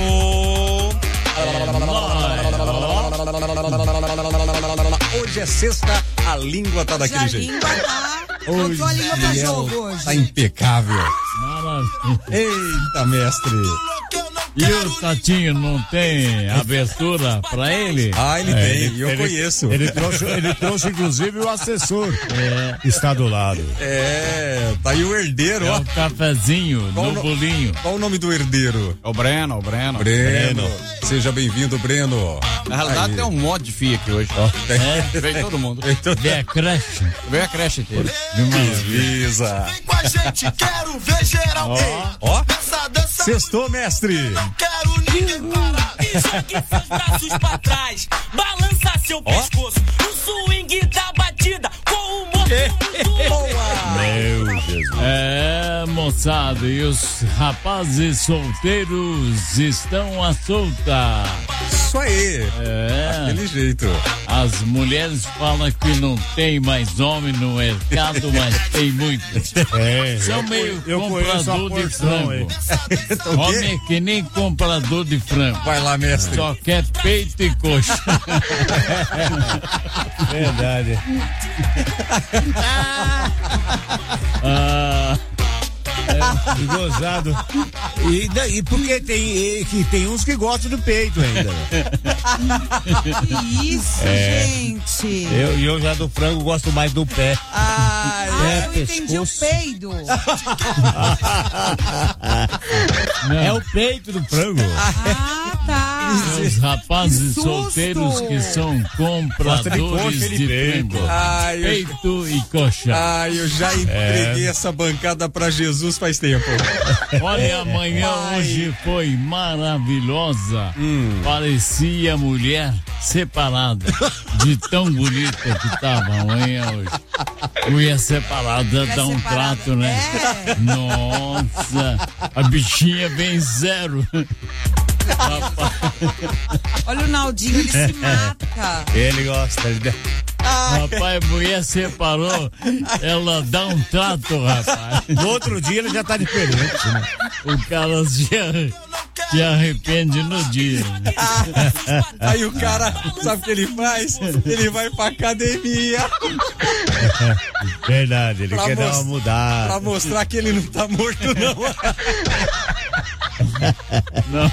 Speaker 2: Hoje é sexta, a língua tá daquele
Speaker 6: Já
Speaker 2: jeito.
Speaker 6: A língua tá. Botou a língua pra jogo hoje.
Speaker 2: Tá impecável. Eita, mestre.
Speaker 5: E o Tatinho não tem abertura pra ele?
Speaker 2: Ah, ele
Speaker 8: É,
Speaker 2: tem,
Speaker 8: ele-
Speaker 2: eu
Speaker 8: ele-
Speaker 2: conheço.
Speaker 8: Ele trouxe, ele trouxe inclusive o assessor.
Speaker 5: É.
Speaker 8: Está do lado.
Speaker 2: É, tá aí o herdeiro,
Speaker 5: É
Speaker 2: ó.
Speaker 5: o cafezinho
Speaker 2: Qual
Speaker 5: no
Speaker 2: o no-
Speaker 5: bolinho.
Speaker 2: Qual o nome do herdeiro?
Speaker 11: É o Breno, o Breno.
Speaker 2: Breno. Seja bem-vindo, Breno.
Speaker 11: Na realidade
Speaker 2: Aí.
Speaker 11: tem um monte de fia aqui hoje.
Speaker 5: É?
Speaker 11: Veio todo mundo.
Speaker 5: Vem a creche.
Speaker 11: Veio a creche aqui.
Speaker 2: Avisa.
Speaker 4: Com a gente, quero ver geral.
Speaker 2: Ó,
Speaker 4: Nessa dança,
Speaker 2: sextou, mestre.
Speaker 4: quero ninguém parar.
Speaker 14: E jogue seus braços pra trás, balança seu pescoço, o swing da batida com o motor.
Speaker 5: Meu Jesus. É, moçada, e os rapazes solteiros estão à solta.
Speaker 2: Isso aí.
Speaker 5: É.
Speaker 2: Daquele jeito.
Speaker 5: As mulheres falam que não tem mais homem no mercado, mas tem muitos.
Speaker 8: É,
Speaker 5: São
Speaker 8: eu
Speaker 5: meio
Speaker 8: co- eu conheço a
Speaker 5: comprador de
Speaker 8: porção,
Speaker 5: frango.
Speaker 8: hein?
Speaker 2: Então, o
Speaker 5: Homem
Speaker 2: quê?
Speaker 5: é que nem comprador de frango.
Speaker 2: Vai lá, mestre.
Speaker 5: Só quer peito e coxa.
Speaker 8: Verdade.
Speaker 5: Ah,
Speaker 8: É, gozado. E, daí, porque tem, e que tem uns que gostam do peito ainda.
Speaker 6: Que isso,
Speaker 8: É.
Speaker 6: gente.
Speaker 8: Eu, eu já do frango gosto mais do pé.
Speaker 6: Ai,
Speaker 8: É,
Speaker 6: eu entendi o
Speaker 8: pescoço.
Speaker 6: peido.
Speaker 8: É o peito do frango.
Speaker 6: Ah, tá.
Speaker 5: os rapazes
Speaker 6: Que susto.
Speaker 5: solteiros que são
Speaker 8: Gosta de
Speaker 5: compradores
Speaker 8: coxa e
Speaker 5: de,
Speaker 8: de peito.
Speaker 5: frango.
Speaker 2: Ai, eu-
Speaker 5: Peito e coxa.
Speaker 2: Ah, eu já entreguei essa bancada pra Jesus faz tempo.
Speaker 5: Olha, amanhã hoje foi maravilhosa. Parecia mulher separada. De tão bonita que tava amanhã hoje. Mulher separada dá um trato, né? Nossa, a bichinha vem zero. Rapaz.
Speaker 6: Olha o Naldinho, ele se mata.
Speaker 8: Ele gosta. Ele...
Speaker 5: Rapaz, a mulher separou, ela dá um trato, rapaz.
Speaker 8: No outro dia ele já tá diferente, né?
Speaker 5: O cara se, se arrepende no dia.
Speaker 2: Aí o cara, sabe o que ele faz? Ele vai pra academia
Speaker 8: Verdade, ele
Speaker 2: Pra
Speaker 8: quer dar
Speaker 2: mos-
Speaker 8: uma mudada.
Speaker 2: pra mostrar que ele não tá morto, não.
Speaker 5: Não.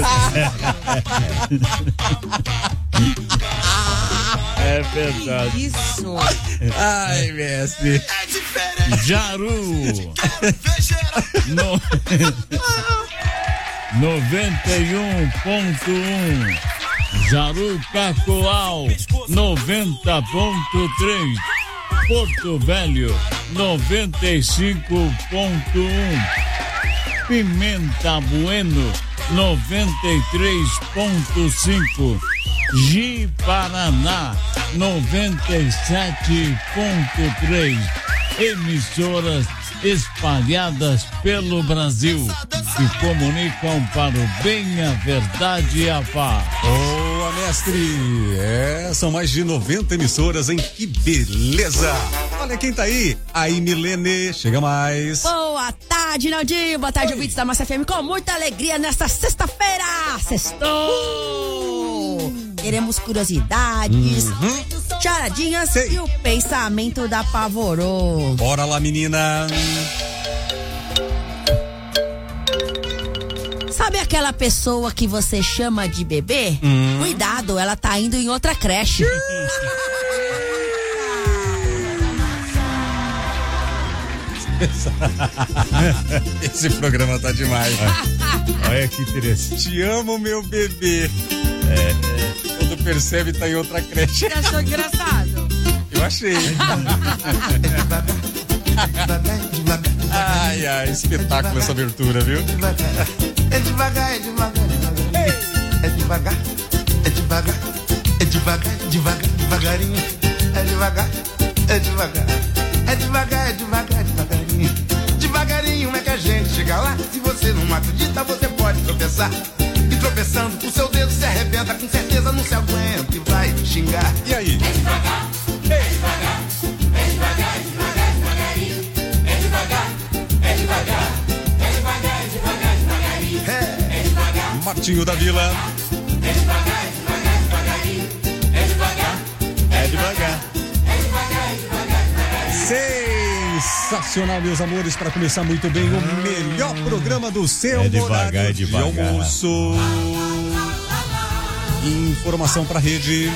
Speaker 5: É verdade.
Speaker 6: Isso.
Speaker 2: Ai, mestre.
Speaker 5: Jaru. No... noventa e um ponto um. Jaru Cacoal noventa ponto três. Porto Velho noventa e cinco ponto um. Pimenta Bueno noventa e três ponto cinco. Ji Paraná noventa e sete ponto três. Emissoras espalhadas pelo Brasil que comunicam para o bem, a verdade e a paz.
Speaker 2: Boa, mestre. É, são mais de noventa emissoras, hein? Que beleza. Olha quem tá aí. Aí, Milene. Chega mais.
Speaker 15: Boa tarde, Naldinho. Boa tarde, ouvintes da Massa F M. Com muita alegria nesta sexta-feira. Sextou! Teremos curiosidades,
Speaker 2: Uhum.
Speaker 15: charadinhas e o pensamento da Pavorô.
Speaker 2: Bora lá, menina.
Speaker 15: Sabe aquela pessoa que você chama de bebê?
Speaker 2: Hum.
Speaker 15: Cuidado, ela tá indo em outra creche.
Speaker 2: Esse programa tá demais.
Speaker 8: Olha que interessante.
Speaker 2: Te amo, meu bebê.
Speaker 8: É.
Speaker 2: Quando percebe, tá em outra creche.
Speaker 6: Você achou engraçado?
Speaker 2: Eu achei. Ai, ai, espetáculo essa abertura, viu?
Speaker 4: É devagar, é devagar, é devagar. É devagar, é devagar, é devagar, devagar, devagarinho. É devagar, é devagar. É devagar, é devagar, devagarinho. Devagarinho é que a gente chega lá. Se você não acredita, você pode tropeçar. E tropeçando, o seu dedo se arrebenta. Com certeza não se aguenta e vai xingar.
Speaker 2: E aí?
Speaker 4: É devagar, é devagar. É devagar, é devagar, devagarinho. É devagar, é devagar. É devagar, é devagar, devagarinho. É devagar.
Speaker 2: Martinho da Vila.
Speaker 4: É devagar, é devagar, devagarinho. É devagar,
Speaker 8: É devagar.
Speaker 4: é devagar, é devagar, devagarinho.
Speaker 2: Seis. Sensacional, meus amores, para começar muito bem o melhor programa do seu
Speaker 8: É devagar,
Speaker 2: horário
Speaker 8: é devagar.
Speaker 2: de almoço. Informação para rede.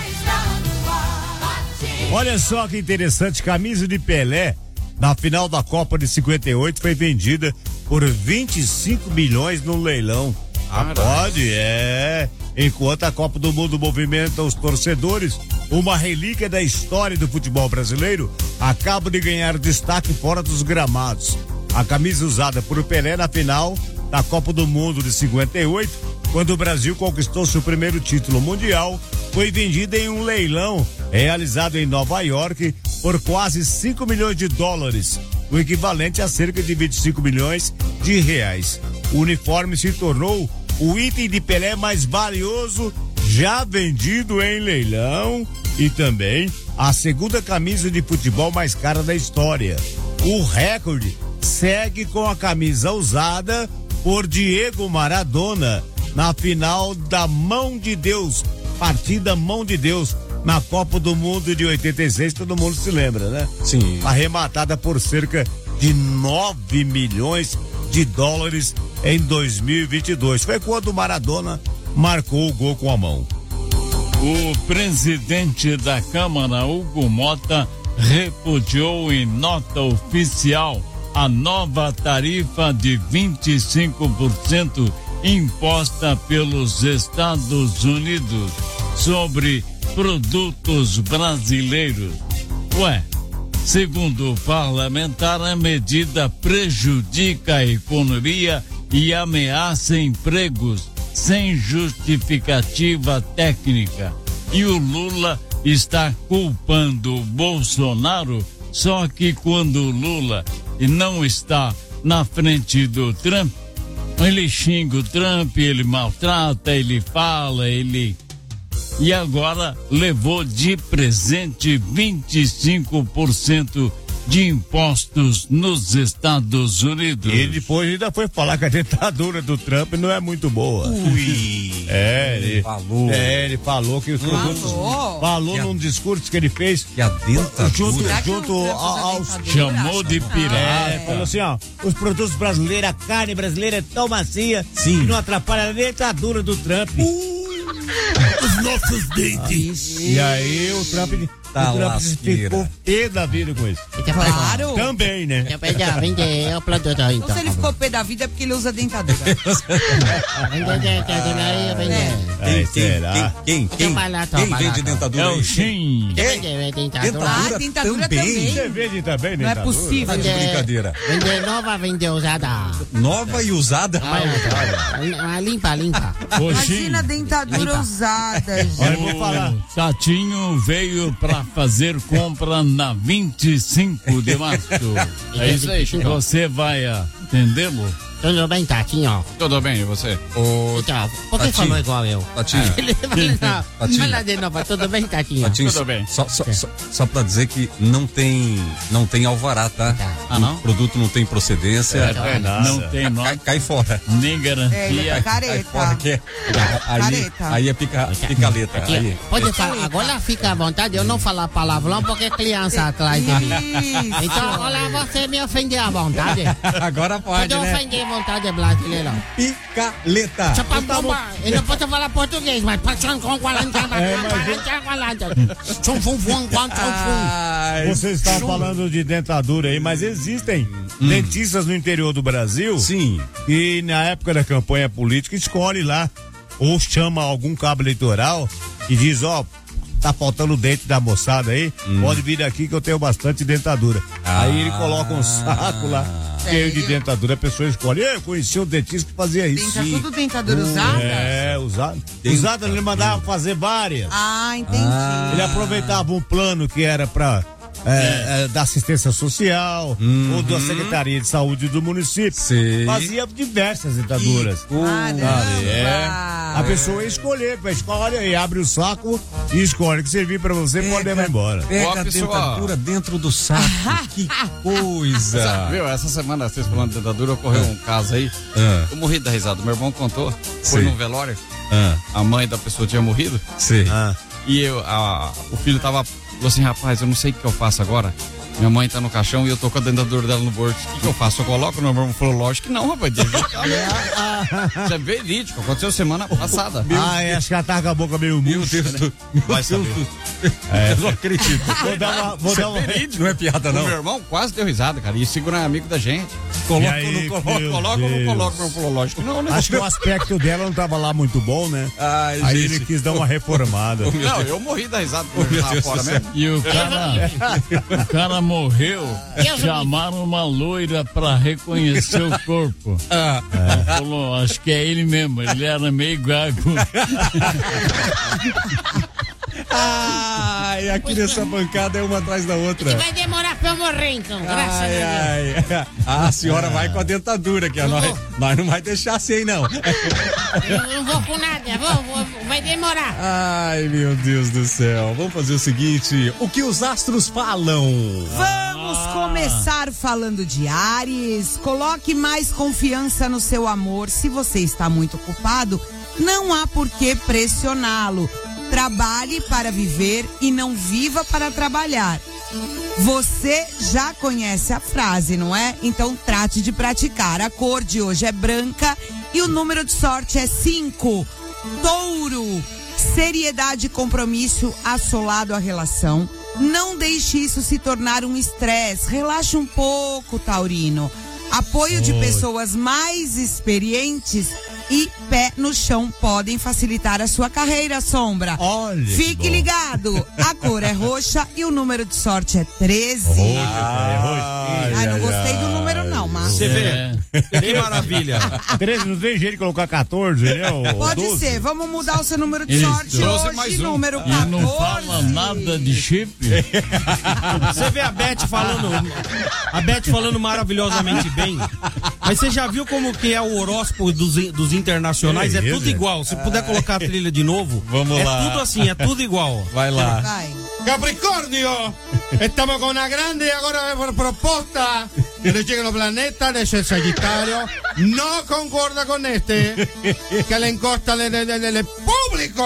Speaker 8: Olha só que interessante, camisa de Pelé na final da Copa de cinquenta e oito foi vendida por vinte e cinco milhões no leilão. Ah, pode, é. Enquanto a Copa do Mundo movimenta os torcedores, uma relíquia da história do futebol brasileiro acaba de ganhar destaque fora dos gramados. A camisa usada por Pelé na final da Copa do Mundo de cinquenta e oito, quando o Brasil conquistou seu primeiro título mundial, foi vendida em um leilão realizado em Nova York por quase cinco milhões de dólares, o equivalente a cerca de vinte e cinco milhões de reais. O uniforme se tornou o item de Pelé mais valioso já vendido em leilão e também a segunda camisa de futebol mais cara da história. O recorde segue com a camisa usada por Diego Maradona na final da Mão de Deus, partida Mão de Deus, na Copa do Mundo de oitenta e seis, todo mundo se lembra, né?
Speaker 2: Sim.
Speaker 8: Arrematada por cerca de nove milhões de dólares em dois mil e vinte e dois. Foi quando o Maradona marcou o gol com a mão.
Speaker 5: O presidente da Câmara, Hugo Mota, repudiou em nota oficial a nova tarifa de vinte e cinco por cento imposta pelos Estados Unidos sobre produtos brasileiros. Ué, segundo o parlamentar, a medida prejudica a economia e ameaça empregos sem justificativa técnica. E o Lula está culpando o Bolsonaro, só que quando o Lula não está na frente do Trump, ele xinga o Trump, ele maltrata, ele fala, ele... E agora levou de presente vinte e cinco por cento de impostos nos Estados Unidos.
Speaker 8: E ele depois ainda foi falar que a ditadura do Trump não é muito boa.
Speaker 2: Ui.
Speaker 8: É, ele
Speaker 2: falou.
Speaker 8: É, ele falou que os produtos.
Speaker 6: Falou.
Speaker 8: Falou num discurso que ele fez.
Speaker 2: Que a dentadura.
Speaker 8: Junto,
Speaker 6: Será que
Speaker 8: junto
Speaker 6: o Trump
Speaker 8: ao-
Speaker 6: usa
Speaker 8: aos.
Speaker 6: dentadura?
Speaker 5: Chamou de
Speaker 8: É,
Speaker 5: pirata.
Speaker 8: falou assim, ó, os produtos brasileiros, a carne brasileira é tão macia
Speaker 2: Sim.
Speaker 8: que não atrapalha a ditadura do Trump.
Speaker 13: Os nossos dentes.
Speaker 8: E aí o Trump,
Speaker 2: Tá
Speaker 8: o Trump
Speaker 2: lasqueira.
Speaker 8: ficou pé da vida com isso.
Speaker 6: Claro.
Speaker 8: Também, né?
Speaker 15: Vende o produto aí,
Speaker 6: Então, se ele ficou pé da vida é porque ele usa dentadura.
Speaker 15: Vende dentadura aí, vende.
Speaker 8: Ai,
Speaker 2: Quem,
Speaker 8: será?
Speaker 2: quem, quem, quem,
Speaker 15: Vai lá,
Speaker 2: quem
Speaker 15: toma
Speaker 2: vende
Speaker 15: lá,
Speaker 2: dentadura
Speaker 5: É
Speaker 2: aí?
Speaker 5: o Shin.
Speaker 15: Vende dentadura.
Speaker 6: Ah, dentadura também.
Speaker 8: Você vende também,
Speaker 6: Não é
Speaker 8: dentadura?
Speaker 6: possível.
Speaker 2: Tá de brincadeira.
Speaker 15: Vende nova, vende usada.
Speaker 2: Nova e usada?
Speaker 15: Ah, limpa, limpa.
Speaker 5: O
Speaker 6: Imagina a
Speaker 5: Shin.
Speaker 6: dentadura usada, gente.
Speaker 8: Olha, eu vou falar.
Speaker 5: O Tatinho veio pra fazer compra na vinte e cinco de março.
Speaker 15: É isso aí, Chico.
Speaker 5: Você vai atendê-lo?
Speaker 15: Tudo bem, Tatinho?
Speaker 11: Tudo bem, e você?
Speaker 2: Ô,
Speaker 15: Então, por que
Speaker 2: Tatinho.
Speaker 15: falou igual eu?
Speaker 2: Tatinho.
Speaker 15: Ele fala,
Speaker 2: Tatinho.
Speaker 15: fala de novo, tudo bem, Tatinho?
Speaker 2: Tatinho,
Speaker 5: Tudo bem.
Speaker 2: Só, só, só, só pra dizer que não tem, não tem alvará, tá?
Speaker 5: Ah, não?
Speaker 2: O produto não tem procedência.
Speaker 8: É, é nada.
Speaker 5: Não tem
Speaker 2: Cai,
Speaker 5: nota,
Speaker 2: cai fora.
Speaker 5: nem
Speaker 6: É, ele
Speaker 5: garantia.
Speaker 6: é
Speaker 2: Cai fora
Speaker 6: careta.
Speaker 2: que é. Aí,
Speaker 6: Careta.
Speaker 2: aí é pica, picaleta.
Speaker 15: Aqui,
Speaker 2: Aí.
Speaker 15: pode falar, agora fica à vontade, eu não falar palavrão porque é criança atrás de mim.
Speaker 6: Isso.
Speaker 15: Então, olha, você me ofendeu à vontade.
Speaker 2: Agora pode,
Speaker 15: Pode
Speaker 2: né?
Speaker 15: ofender à vontade, brasileiro.
Speaker 2: Picaleta.
Speaker 15: Só pra bombar. Eu não posso falar português, mas passando com quarenta
Speaker 2: Ai,
Speaker 8: Vocês estavam falando de dentadura aí, mas existem dentistas no interior do Brasil.
Speaker 2: Sim.
Speaker 8: E na época da campanha política escolhe lá ou chama algum cabo eleitoral e diz, ó, tá faltando o dente da moçada aí, pode vir aqui que eu tenho bastante dentadura.
Speaker 2: Ah.
Speaker 8: Aí ele coloca um saco lá cheio de dentadura, a pessoa escolhe. Eu conheci um dentista que fazia isso.
Speaker 6: Denta, tudo dentadura usada?
Speaker 8: É, usada. Usada, ele mandava fazer várias.
Speaker 6: Ah, entendi.
Speaker 8: Ele aproveitava um plano que era para é, é, da assistência social ou da Secretaria de Saúde do município.
Speaker 2: Sim.
Speaker 8: Fazia diversas dentaduras.
Speaker 6: Caramba.
Speaker 8: É. A pessoa ia escolher, escolhe aí, abre o saco e escolhe o que servir pra você, pode levar embora.
Speaker 2: Pega
Speaker 11: Ó,
Speaker 2: a
Speaker 11: pessoa.
Speaker 2: dentadura dentro do saco. Que coisa.
Speaker 11: Viu, essa semana, vocês falando de dentadura, ocorreu um caso aí.
Speaker 2: Ah.
Speaker 11: Eu morri da risada. Meu irmão contou. Foi
Speaker 2: Sim.
Speaker 11: num velório.
Speaker 2: Ah,
Speaker 11: A mãe da pessoa tinha morrido.
Speaker 2: sim.
Speaker 8: Ah,
Speaker 11: E eu, a- o filho tava. Falou assim: rapaz, eu não sei o que eu faço agora. Minha mãe tá no caixão e eu tô com a dentadura dela no bolso. O que, que eu faço? Eu coloco? Meu irmão falou, lógico que não, rapaz. Isso é verídico, aconteceu semana passada.
Speaker 8: Ah, é, acho que ela tá com a boca meio murcha. Meu Deus do
Speaker 11: Vai saber.
Speaker 2: É, eu não acredito.
Speaker 8: Vou dar uma. Vou dar uma...
Speaker 2: Não é piada, não.
Speaker 11: O meu irmão quase deu risada, cara. E segura é amigo da gente.
Speaker 2: Coloca
Speaker 8: aí,
Speaker 2: ou não coloca?
Speaker 11: Coloca ou não coloca? Meu falou, lógico que não, né?
Speaker 8: Acho que o aspecto dela não tava lá muito bom, né?
Speaker 2: Ai,
Speaker 8: aí
Speaker 2: gente.
Speaker 8: ele quis dar uma reformada.
Speaker 11: Não, eu morri da risada quando eu tava fora mesmo.
Speaker 5: E o cara, o cara morreu, chamaram uma loira pra reconhecer o corpo.
Speaker 2: Ah.
Speaker 5: Ela falou, acho que é ele mesmo, ele era meio gago.
Speaker 2: Ai, aqui nessa bancada é uma atrás da outra.
Speaker 3: E vai demorar pra eu morrer, então, graças
Speaker 2: ai,
Speaker 3: a Deus.
Speaker 2: ai. Ah, a senhora vai com a dentadura, que a nós, nós não vai deixar assim, não.
Speaker 3: Eu não vou com nada, vou, vou, vai demorar.
Speaker 2: Ai, meu Deus do céu. Vamos fazer o seguinte, o que os astros falam?
Speaker 6: Vamos começar falando de Áries. Coloque mais confiança no seu amor. Se você está muito ocupado, não há por que pressioná-lo. Trabalhe para viver e não viva para trabalhar. Você já conhece a frase, não é? Então trate de praticar. A cor de hoje é branca e o número de sorte é cinco. Touro, seriedade e compromisso assolado a relação. Não deixe isso se tornar um estresse. Relaxe um pouco, taurino. Apoio de pessoas mais experientes e pé no chão podem facilitar a sua carreira, Sombra.
Speaker 8: Olha,
Speaker 6: fique ligado. A cor é roxa e o número de sorte é treze.
Speaker 8: Roxa, é roxa.
Speaker 6: Ai, não gostei do número não, mas...
Speaker 12: Você vê, que maravilha.
Speaker 8: treze, não tem jeito de colocar quatorze, né? Ou
Speaker 6: Pode
Speaker 8: doze.
Speaker 6: ser, vamos mudar o seu número de
Speaker 5: Isso.
Speaker 6: sorte
Speaker 11: doze
Speaker 6: hoje,
Speaker 11: mais um.
Speaker 6: número
Speaker 5: E não
Speaker 6: quatorze.
Speaker 5: fala nada de chip.
Speaker 12: Você vê a Beth falando, a Beth falando maravilhosamente bem. Mas você já viu como que é o horóscopo dos, dos internacionais? É
Speaker 8: Beleza.
Speaker 12: tudo igual. Se puder colocar a trilha de novo,
Speaker 2: Vamos
Speaker 12: é
Speaker 2: lá.
Speaker 12: tudo assim, é tudo igual.
Speaker 2: Vai lá.
Speaker 6: Vai.
Speaker 9: Capricornio, estamos con una grande agora proposta que nos llega no planeta de ser Sagitario. No concorda con este, que le encosta del de, de, de, de público.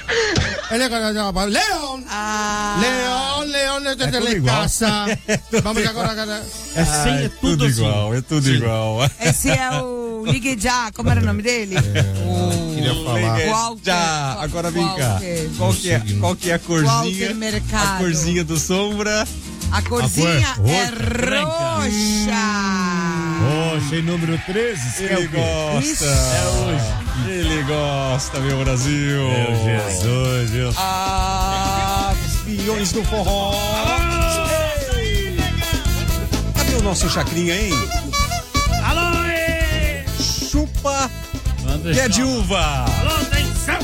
Speaker 9: León,
Speaker 6: Ah,
Speaker 9: León, León, desde
Speaker 8: tudo
Speaker 9: la
Speaker 8: igual.
Speaker 9: casa. Vamos agora.
Speaker 12: É, sem,
Speaker 2: Ai,
Speaker 12: é tudo, assim.
Speaker 2: igual, é tudo igual.
Speaker 6: esse é o Ligue Já, como era o nome dele? O...
Speaker 12: Queria falar.
Speaker 6: Walter.
Speaker 2: Já, agora vem cá.
Speaker 6: Walter.
Speaker 2: Qual que é, qual que é a corzinha?
Speaker 6: Walter Mercado.
Speaker 2: A corzinha do Sombra.
Speaker 6: A corzinha
Speaker 8: A cor é
Speaker 6: é roxa.
Speaker 8: Roxa e número treze. você quer
Speaker 2: Ele
Speaker 8: o quê?
Speaker 2: gosta.
Speaker 6: Isso.
Speaker 2: É hoje. Ele gosta, meu Brasil.
Speaker 8: Meu Jesus, viu?
Speaker 2: Ah, espiões do forró. Ei. Cadê o nosso chacrinha, hein?
Speaker 13: Alô, ê!
Speaker 2: Chupa
Speaker 5: Manda
Speaker 2: que é de
Speaker 5: chamar.
Speaker 2: uva.
Speaker 13: Alô, atenção!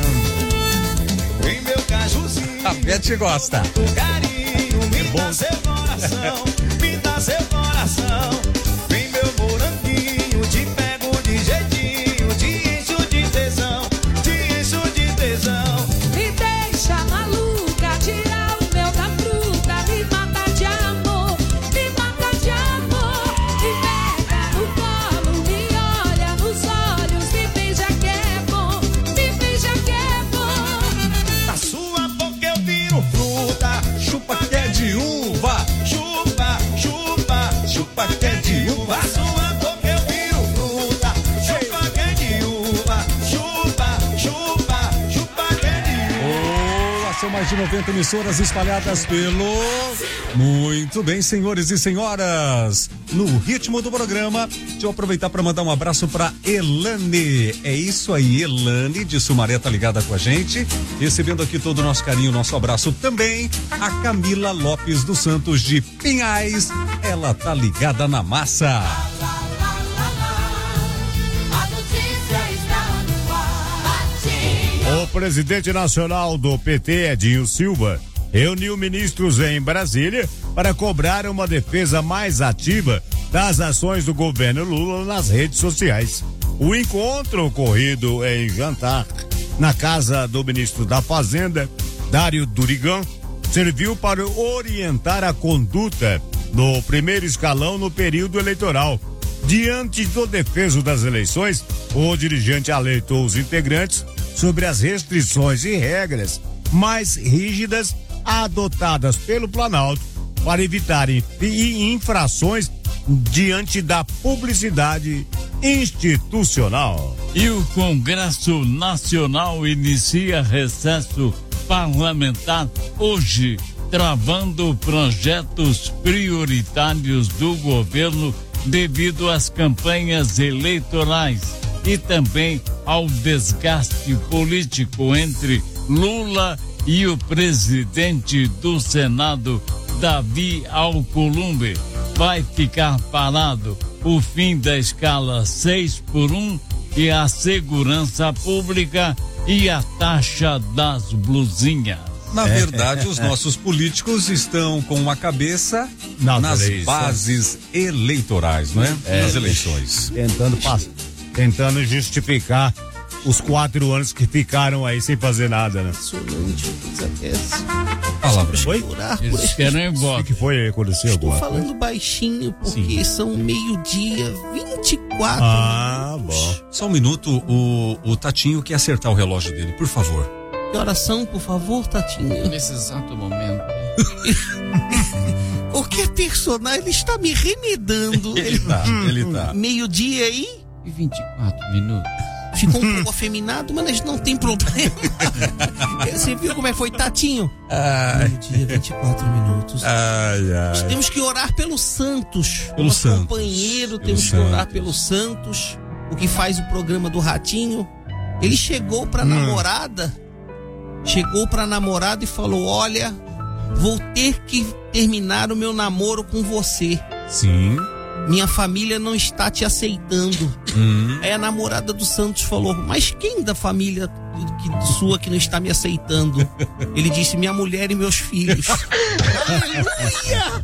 Speaker 4: Vem meu cajuzinho,
Speaker 2: A Beth gosta.
Speaker 4: o carinho, me dá seu coração, me dá seu coração. Vem meu moranguinho, te pego de jeitinho, te encho de tesão, te encho de tesão.
Speaker 16: Me deixa maluca, tira o meu da fruta, me mata de amor, me mata de amor. Me pega no colo, me olha nos olhos, me beija que é bom, me beija que é bom.
Speaker 4: Na sua boca eu viro fruta,
Speaker 2: Chupa que é de uva.
Speaker 4: chupa, chupa, chupa que é de uva. Na sua boca eu viro fruta, chupa que é de uva, chupa, chupa, chupa que é de uva.
Speaker 2: Boa, são mais de noventa emissoras espalhadas pelo... Muito bem, senhores e senhoras. No ritmo do programa, deixa eu aproveitar para mandar um abraço para Elane. É isso aí, Elane de Sumaré tá ligada com a gente. Recebendo aqui todo o nosso carinho, nosso abraço também. A Camila Lopes dos Santos de Pinhais. Ela tá ligada na massa.
Speaker 16: A notícia está no ar.
Speaker 8: O presidente nacional do P T, Edinho Silva, reuniu ministros em Brasília para cobrar uma defesa mais ativa das ações do governo Lula nas redes sociais. O encontro ocorrido em jantar na casa do ministro da Fazenda, Dário Durigan, serviu para orientar a conduta do primeiro escalão no período eleitoral. Diante do defeso das eleições, o dirigente alertou os integrantes sobre as restrições e regras mais rígidas adotadas pelo Planalto para evitarem infrações diante da publicidade institucional.
Speaker 5: E o Congresso Nacional inicia recesso parlamentar hoje, travando projetos prioritários do governo devido às campanhas eleitorais e também ao desgaste político entre Lula e o presidente do Senado, Davi Alcolumbre. Vai ficar parado o fim da escala seis por um e a segurança pública e a taxa das blusinhas.
Speaker 2: Na verdade, os nossos políticos estão com a cabeça
Speaker 8: Nas
Speaker 2: nas
Speaker 8: eleições.
Speaker 2: bases eleitorais, não é?
Speaker 8: É.
Speaker 2: Nas eleições.
Speaker 8: Tentando passar, tentando justificar os quatro anos que ficaram aí sem fazer nada, né?
Speaker 2: Palavra.
Speaker 8: Foi?
Speaker 5: Eles querem ir embora.
Speaker 8: O que foi aí aconteceu
Speaker 12: Estou
Speaker 8: agora?
Speaker 12: falando baixinho porque são meio-dia, vinte e quatro.
Speaker 2: Ah, bom. Só um minuto, o, o Tatinho quer acertar o relógio dele, por favor.
Speaker 12: Que oração, por favor, Tatinho?
Speaker 11: Nesse exato momento.
Speaker 12: Qualquer personagem, ele está me remedando.
Speaker 2: Ele tá, ele tá.
Speaker 12: Meio-dia aí?
Speaker 11: E vinte e quatro minutos.
Speaker 12: Ficou um pouco afeminado, mas não tem problema. Você viu como é que foi, Tatinho? Meio-dia, vinte e quatro minutos.
Speaker 2: Ai,
Speaker 12: Nós
Speaker 2: ai.
Speaker 12: temos que orar pelos Santos.
Speaker 2: Pelos
Speaker 12: Nosso
Speaker 2: Santos.
Speaker 12: companheiro,
Speaker 2: Pelos
Speaker 12: temos que orar
Speaker 2: Santos.
Speaker 12: pelos Santos. O que faz o programa do Ratinho. Ele chegou pra
Speaker 2: Hum.
Speaker 12: namorada. Chegou pra namorada e falou: olha, vou ter que terminar o meu namoro com você.
Speaker 2: Sim.
Speaker 12: Minha família não está te aceitando.
Speaker 2: Hum.
Speaker 12: Aí a namorada do Santos falou: mas quem da família que, sua que não está me aceitando? Ele disse: minha mulher e meus filhos. Aleluia!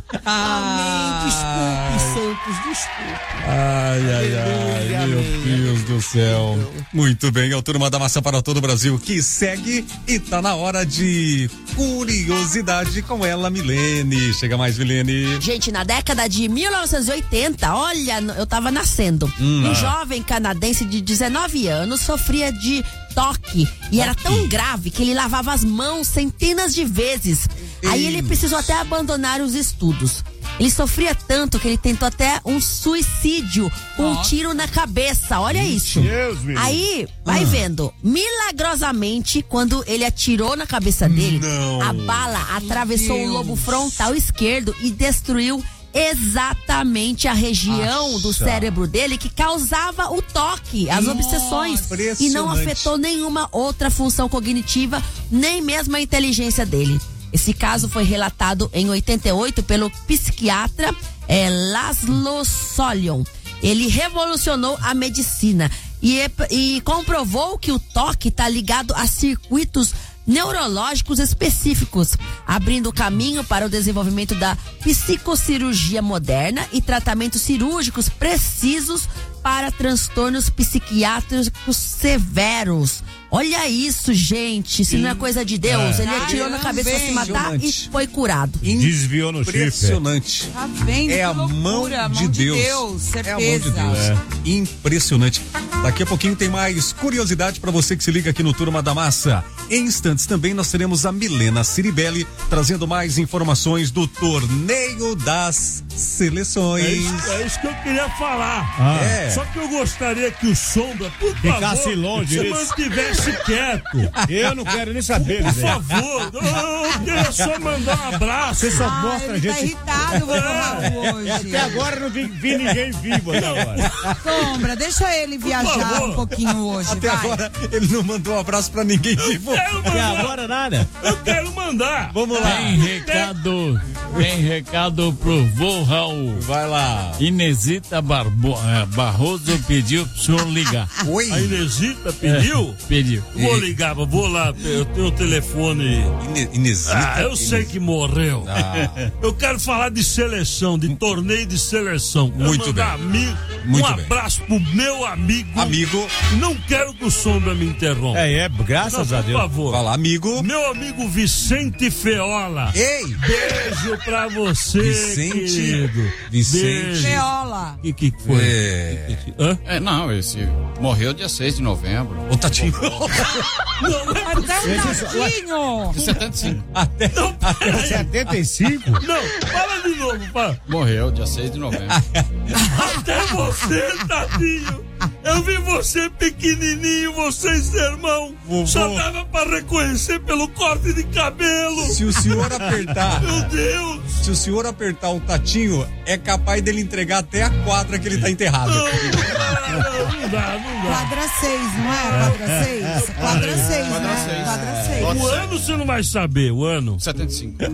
Speaker 12: Amém. Desculpe, Santos, desculpe.
Speaker 2: Ai, ai,
Speaker 12: Aleluia,
Speaker 2: ai, meu
Speaker 12: amém.
Speaker 2: Deus do céu. Muito bem, é o Turma da Massa para todo o Brasil que segue e tá na hora de curiosidade com ela, Milene. Chega mais, Milene.
Speaker 15: Gente, na década de mil novecentos e oitenta, olha, eu tava nascendo.
Speaker 2: Hum.
Speaker 15: Um
Speaker 2: Ah.
Speaker 15: jovem canadense de dezenove anos sofria de toque e era tão grave que ele lavava as mãos centenas de vezes. Aí ele precisou até abandonar os estudos. Ele sofria tanto que ele tentou até um suicídio, um tiro na cabeça. Olha isso.
Speaker 8: Deus, meu.
Speaker 15: Aí, vai
Speaker 8: Ah.
Speaker 15: vendo, milagrosamente, quando ele atirou na cabeça dele,
Speaker 2: Não.
Speaker 15: a bala atravessou o
Speaker 6: Deus.
Speaker 15: lobo frontal esquerdo e destruiu exatamente a região do
Speaker 2: Acha.
Speaker 15: cérebro dele que causava o toque, as obsessões, e não
Speaker 2: impressionante.
Speaker 15: afetou nenhuma outra função cognitiva, nem mesmo a inteligência dele. Esse caso foi relatado em oitenta e oito pelo psiquiatra eh, Laszlo Solion. Ele revolucionou a medicina e, e comprovou que o toque está ligado a circuitos neurológicos específicos, abrindo caminho para o desenvolvimento da psicocirurgia moderna e tratamentos cirúrgicos precisos para transtornos psiquiátricos severos. Olha isso, gente. Se não é coisa de Deus,
Speaker 8: É.
Speaker 15: ele atirou na cabeça pra se matar e foi curado.
Speaker 8: Desviou no chifre.
Speaker 2: Impressionante.
Speaker 6: Tá vendo?
Speaker 2: É
Speaker 6: Que
Speaker 2: a mão,
Speaker 6: loucura,
Speaker 2: de,
Speaker 6: mão de
Speaker 2: Deus.
Speaker 6: Deus,
Speaker 2: É a mão de
Speaker 6: certeza.
Speaker 2: Deus.
Speaker 8: É.
Speaker 2: Impressionante. Daqui a pouquinho tem mais curiosidade para você que se liga aqui no Turma da Massa. Em instantes também nós teremos a Milena Ciribelli trazendo mais informações do torneio das seleções.
Speaker 13: É isso, é isso que eu queria falar.
Speaker 2: Ah. É.
Speaker 13: Só que eu gostaria que o Sombra, por
Speaker 8: Ficasse
Speaker 13: favor,
Speaker 8: longe
Speaker 13: se
Speaker 8: disso.
Speaker 13: mantivesse quieto.
Speaker 8: Eu não quero nem saber,
Speaker 13: Por
Speaker 8: Zé.
Speaker 13: favor, eu queria só mandar um abraço.
Speaker 8: Você só
Speaker 6: Ah,
Speaker 8: mostra a
Speaker 6: ele tá
Speaker 8: gente.
Speaker 6: irritado, vou falar hoje.
Speaker 8: Até agora eu não vi, vi ninguém vivo até agora.
Speaker 6: Sombra, deixa ele viajar
Speaker 13: favor.
Speaker 6: um pouquinho hoje,
Speaker 2: Até
Speaker 6: vai.
Speaker 2: agora ele não mandou um abraço para ninguém vivo.
Speaker 13: Quero
Speaker 8: Até
Speaker 13: mandar,
Speaker 8: agora nada.
Speaker 13: eu quero mandar.
Speaker 2: Vamos lá.
Speaker 5: Tem recado, tem recado pro vô Raul.
Speaker 2: Vai lá.
Speaker 5: Inesita Barbo, eh, Barroso pediu pro senhor ligar.
Speaker 2: Oi.
Speaker 13: A Inesita pediu?
Speaker 5: É, pediu.
Speaker 13: Vou ligar, vou lá, eu tenho o telefone.
Speaker 2: Ine- Inesita.
Speaker 13: Ah, eu sei que morreu.
Speaker 2: Ah.
Speaker 13: Eu quero falar de seleção, de torneio de seleção. Quero
Speaker 2: Muito
Speaker 13: mandar
Speaker 2: bem.
Speaker 13: ami-
Speaker 2: Muito
Speaker 13: um
Speaker 2: bem.
Speaker 13: abraço pro meu amigo.
Speaker 2: Amigo.
Speaker 13: Não quero que o Sombra me interrompa.
Speaker 8: É, é, graças
Speaker 13: Não,
Speaker 8: a
Speaker 13: por
Speaker 8: Deus.
Speaker 13: favor.
Speaker 2: Vai lá, amigo.
Speaker 13: Meu amigo Vicente Feola.
Speaker 2: Ei.
Speaker 13: Beijo pra você,
Speaker 2: Vicente.
Speaker 13: querido.
Speaker 2: Vicente.
Speaker 13: Beijo.
Speaker 6: Feola.
Speaker 13: O que, que foi?
Speaker 2: É.
Speaker 13: Hã?
Speaker 11: É, não, esse morreu dia seis de novembro.
Speaker 2: Ô, Tatinho.
Speaker 3: Até um tatinho.
Speaker 11: setenta e cinco.
Speaker 2: Até,
Speaker 13: Não,
Speaker 8: até setenta e cinco?
Speaker 13: Não, fala de novo, fala.
Speaker 11: Morreu dia seis de novembro.
Speaker 13: Até você, tadinho. Eu vi você pequenininho, vocês irmão.
Speaker 2: Vovô.
Speaker 13: Só dava pra reconhecer pelo corte de cabelo.
Speaker 2: Se o senhor apertar.
Speaker 13: Meu Deus.
Speaker 2: Se o senhor apertar o tatinho, é capaz dele entregar até a quadra que ele tá enterrado.
Speaker 13: Não, não, não dá, não dá.
Speaker 6: Quadra seis, não é? Quadra seis? Quadra seis,
Speaker 11: Quadra
Speaker 6: né?
Speaker 11: seis.
Speaker 6: Quadra seis.
Speaker 13: O ano você não vai saber, o ano.
Speaker 11: setenta e cinco.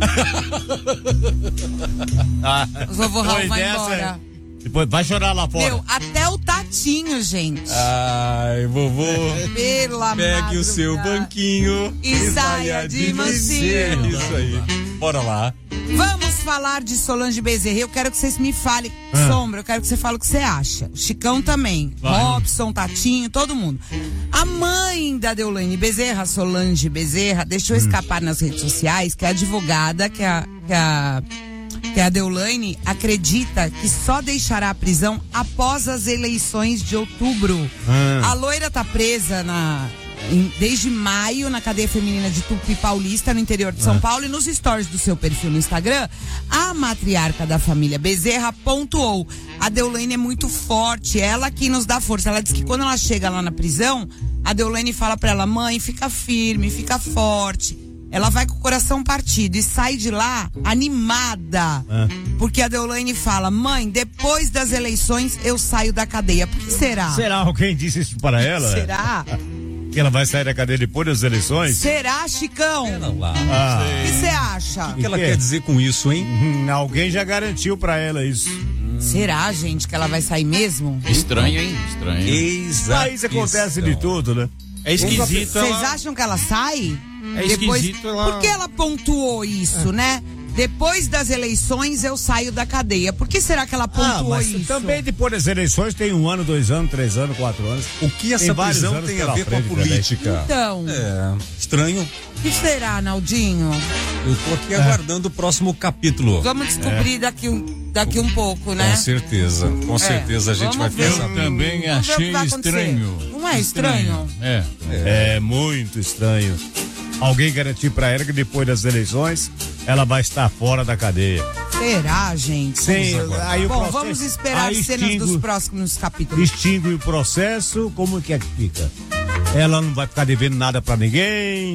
Speaker 8: Ah,
Speaker 6: O vovô Raul
Speaker 8: foi
Speaker 6: vai
Speaker 8: dessa,
Speaker 6: embora.
Speaker 8: Depois vai chorar lá fora.
Speaker 6: Meu, até o tatinho, gente.
Speaker 2: Ai, vovô.
Speaker 6: Pela
Speaker 2: Pegue o seu banquinho
Speaker 6: e saia de mansinho.
Speaker 2: Isso aí. Bora lá.
Speaker 6: Vamos falar de Solange Bezerra. Eu quero que vocês me falem.
Speaker 2: Ah.
Speaker 6: Sombra, eu quero que você fale o que você acha. Chicão também.
Speaker 2: Vai.
Speaker 6: Robson, Tatinho, todo mundo. A mãe da Deolane Bezerra, Solange Bezerra, deixou escapar nas redes sociais que a advogada, que a, que a, que a Deolane acredita que só deixará a prisão após as eleições de outubro.
Speaker 8: Ah.
Speaker 6: A loira tá presa na... em- desde maio na cadeia feminina de Tupi Paulista, no interior de São
Speaker 8: Ah.
Speaker 6: Paulo, e nos stories do seu perfil no Instagram, a matriarca da família Bezerra pontuou: a Deolane é muito forte, ela que nos dá força. Ela diz que quando ela chega lá na prisão, a Deolane fala pra ela: mãe, fica firme, fica forte. Ela vai com o coração partido e sai de lá animada.
Speaker 8: Ah.
Speaker 6: Porque a Deolane fala: mãe, depois das eleições eu saio da cadeia. Por que será?
Speaker 8: Será alguém disse isso para ela?
Speaker 6: Será?
Speaker 8: Que ela vai sair da cadeia depois das eleições?
Speaker 6: Será, Chicão?
Speaker 2: Lá.
Speaker 8: Ah.
Speaker 6: O que você acha?
Speaker 2: O que ela quer dizer com isso, hein?
Speaker 8: Hum, alguém já garantiu pra ela isso.
Speaker 6: Será, gente, que ela vai sair mesmo?
Speaker 11: Estranho, hein? Estranho.
Speaker 2: Exato.
Speaker 8: Mas acontece de tudo, né?
Speaker 12: É esquisito.
Speaker 6: Vocês
Speaker 12: ela-
Speaker 6: acham que ela sai?
Speaker 12: É esquisito ela-
Speaker 6: Por que ela pontuou isso, né? Depois das eleições eu saio da cadeia. Por que será que ela
Speaker 8: Ah,
Speaker 6: pontuou
Speaker 8: mas
Speaker 6: isso?
Speaker 8: também depois das eleições tem um ano, dois anos, três anos, quatro anos.
Speaker 2: O que
Speaker 8: Tem
Speaker 2: essa
Speaker 8: vários
Speaker 2: prisão
Speaker 8: anos
Speaker 2: tem a
Speaker 8: pela
Speaker 2: ver com a
Speaker 8: frente também.
Speaker 2: política?
Speaker 6: Então,
Speaker 2: É, estranho.
Speaker 6: o que será, Naldinho?
Speaker 2: Eu tô aqui aguardando o próximo capítulo.
Speaker 6: Vamos descobrir daqui, um, daqui um pouco, né?
Speaker 2: Com certeza, com
Speaker 6: É,
Speaker 2: certeza a gente vai
Speaker 6: vamos ver.
Speaker 2: ficar
Speaker 5: Eu
Speaker 2: sabendo.
Speaker 5: também
Speaker 6: Vamos ver o que
Speaker 5: achei
Speaker 6: vai acontecer.
Speaker 5: estranho.
Speaker 6: Não é estranho?
Speaker 5: É.
Speaker 8: É muito estranho. Alguém garantir pra ela que depois das eleições ela vai estar fora da cadeia.
Speaker 6: Será, gente?
Speaker 8: Sim, aí o
Speaker 6: Bom,
Speaker 8: processo-
Speaker 6: vamos esperar
Speaker 8: aí
Speaker 6: as cenas
Speaker 8: extingue-
Speaker 6: dos próximos capítulos.
Speaker 8: Extingue o processo, como que é que fica? Ela não vai ficar devendo nada pra ninguém.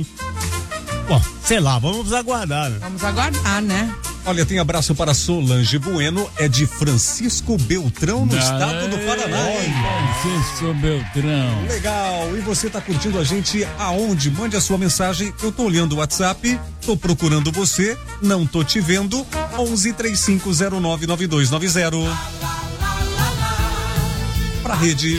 Speaker 8: Bom, sei lá, vamos aguardar, né?
Speaker 6: Vamos aguardar, né?
Speaker 2: Olha, tem abraço para Solange Bueno, é de Francisco Beltrão, no estado do Paraná.
Speaker 5: Francisco Beltrão.
Speaker 2: Legal, e você tá curtindo a gente aonde? Mande a sua mensagem, eu tô olhando o WhatsApp, tô procurando você, não tô te vendo, onze três cinco zero nove nove dois nove zero. Pra rede.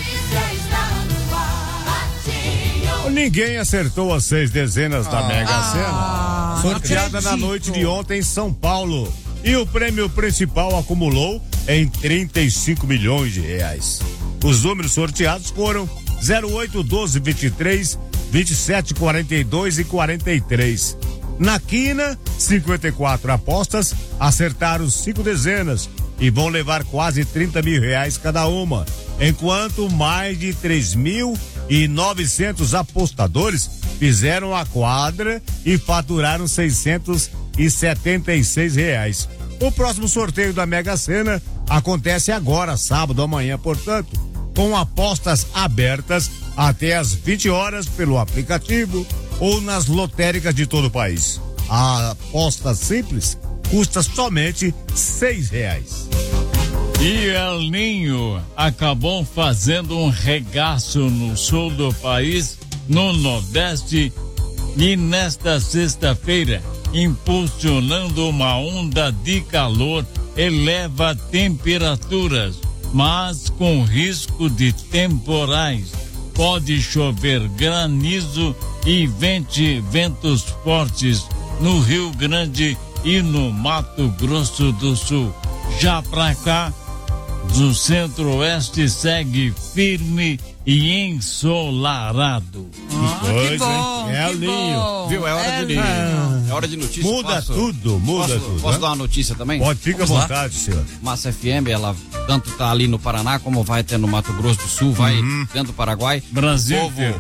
Speaker 8: Ninguém acertou as seis dezenas da
Speaker 2: Ah.
Speaker 8: Mega Sena,
Speaker 6: Ah,
Speaker 8: sorteada na
Speaker 6: acredito.
Speaker 8: noite de ontem em São Paulo. E o prêmio principal acumulou em trinta e cinco milhões de reais. Os números sorteados foram zero oito, doze, vinte e três, vinte e sete, quarenta e dois e quarenta e três. Na quina, cinquenta e quatro apostas acertaram cinco dezenas e vão levar quase trinta mil reais cada uma, enquanto mais de três mil e novecentos apostadores fizeram a quadra e faturaram seiscentos e setenta e seis reais. O próximo sorteio da Mega Sena acontece agora, sábado, amanhã, portanto, com apostas abertas até às vinte horas pelo aplicativo ou nas lotéricas de todo o país. A aposta simples custa somente seis reais.
Speaker 5: E El Ninho acabou fazendo um regaço no sul do país, no Nordeste, e nesta sexta-feira, impulsionando uma onda de calor, eleva temperaturas, mas com risco de temporais. Pode chover granizo e vente, ventos fortes no Rio Grande e no Mato Grosso do Sul. Já pra cá, do centro-oeste segue firme e ensolarado.
Speaker 6: Ah, que bom,
Speaker 8: é
Speaker 6: que
Speaker 8: o Ninho.
Speaker 6: bom.
Speaker 11: Viu? É hora
Speaker 6: É
Speaker 11: de
Speaker 6: lindo.
Speaker 11: É hora de notícia.
Speaker 8: Muda
Speaker 11: Posso-
Speaker 8: tudo, muda
Speaker 11: posso,
Speaker 8: tudo,
Speaker 11: Posso
Speaker 8: né?
Speaker 11: dar uma notícia também?
Speaker 8: Pode, fica à
Speaker 11: Vamos lá.
Speaker 8: vontade, senhor.
Speaker 11: Massa F M, ela tanto tá ali no Paraná como vai ter no Mato Grosso do Sul, vai
Speaker 8: Uhum.
Speaker 11: dentro do Paraguai.
Speaker 5: Brasil
Speaker 11: O povo,
Speaker 5: inteiro.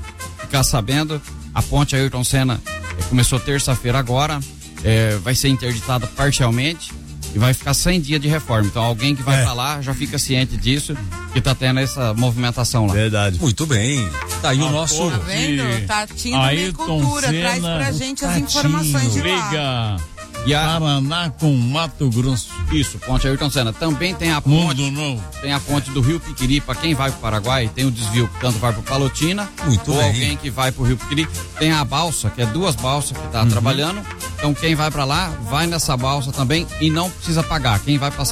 Speaker 11: ficar sabendo, a ponte Ayrton Senna eh, começou terça-feira agora, eh, vai ser interditada parcialmente e vai ficar cem dias de reforma. Então alguém que vai
Speaker 2: É.
Speaker 11: pra lá já fica ciente disso, que tá tendo essa movimentação lá.
Speaker 8: Verdade.
Speaker 2: Muito bem. Tá aí o
Speaker 11: A
Speaker 2: nosso.
Speaker 11: ponte
Speaker 6: Tá vendo? Tatinho da
Speaker 5: Ayrton
Speaker 6: Agricultura, traz
Speaker 5: Senna,
Speaker 6: pra gente as
Speaker 5: Tatinho.
Speaker 6: informações de lá.
Speaker 5: Liga
Speaker 11: E a,
Speaker 5: Paraná com Mato Grosso.
Speaker 11: isso, ponte Ayrton Senna. Também tem a ponte,
Speaker 5: Mundo Novo.
Speaker 11: tem a ponte do Rio Piquiri, para quem vai pro Paraguai, tem o desvio que tanto vai pro Palotina,
Speaker 2: Muito
Speaker 11: ou
Speaker 2: bem.
Speaker 11: alguém que vai pro Rio Piquiri. Tem a balsa, que é duas balsas que tá
Speaker 2: Uhum.
Speaker 11: trabalhando. Então quem vai para lá, vai nessa balsa também e não precisa pagar. Quem vai passar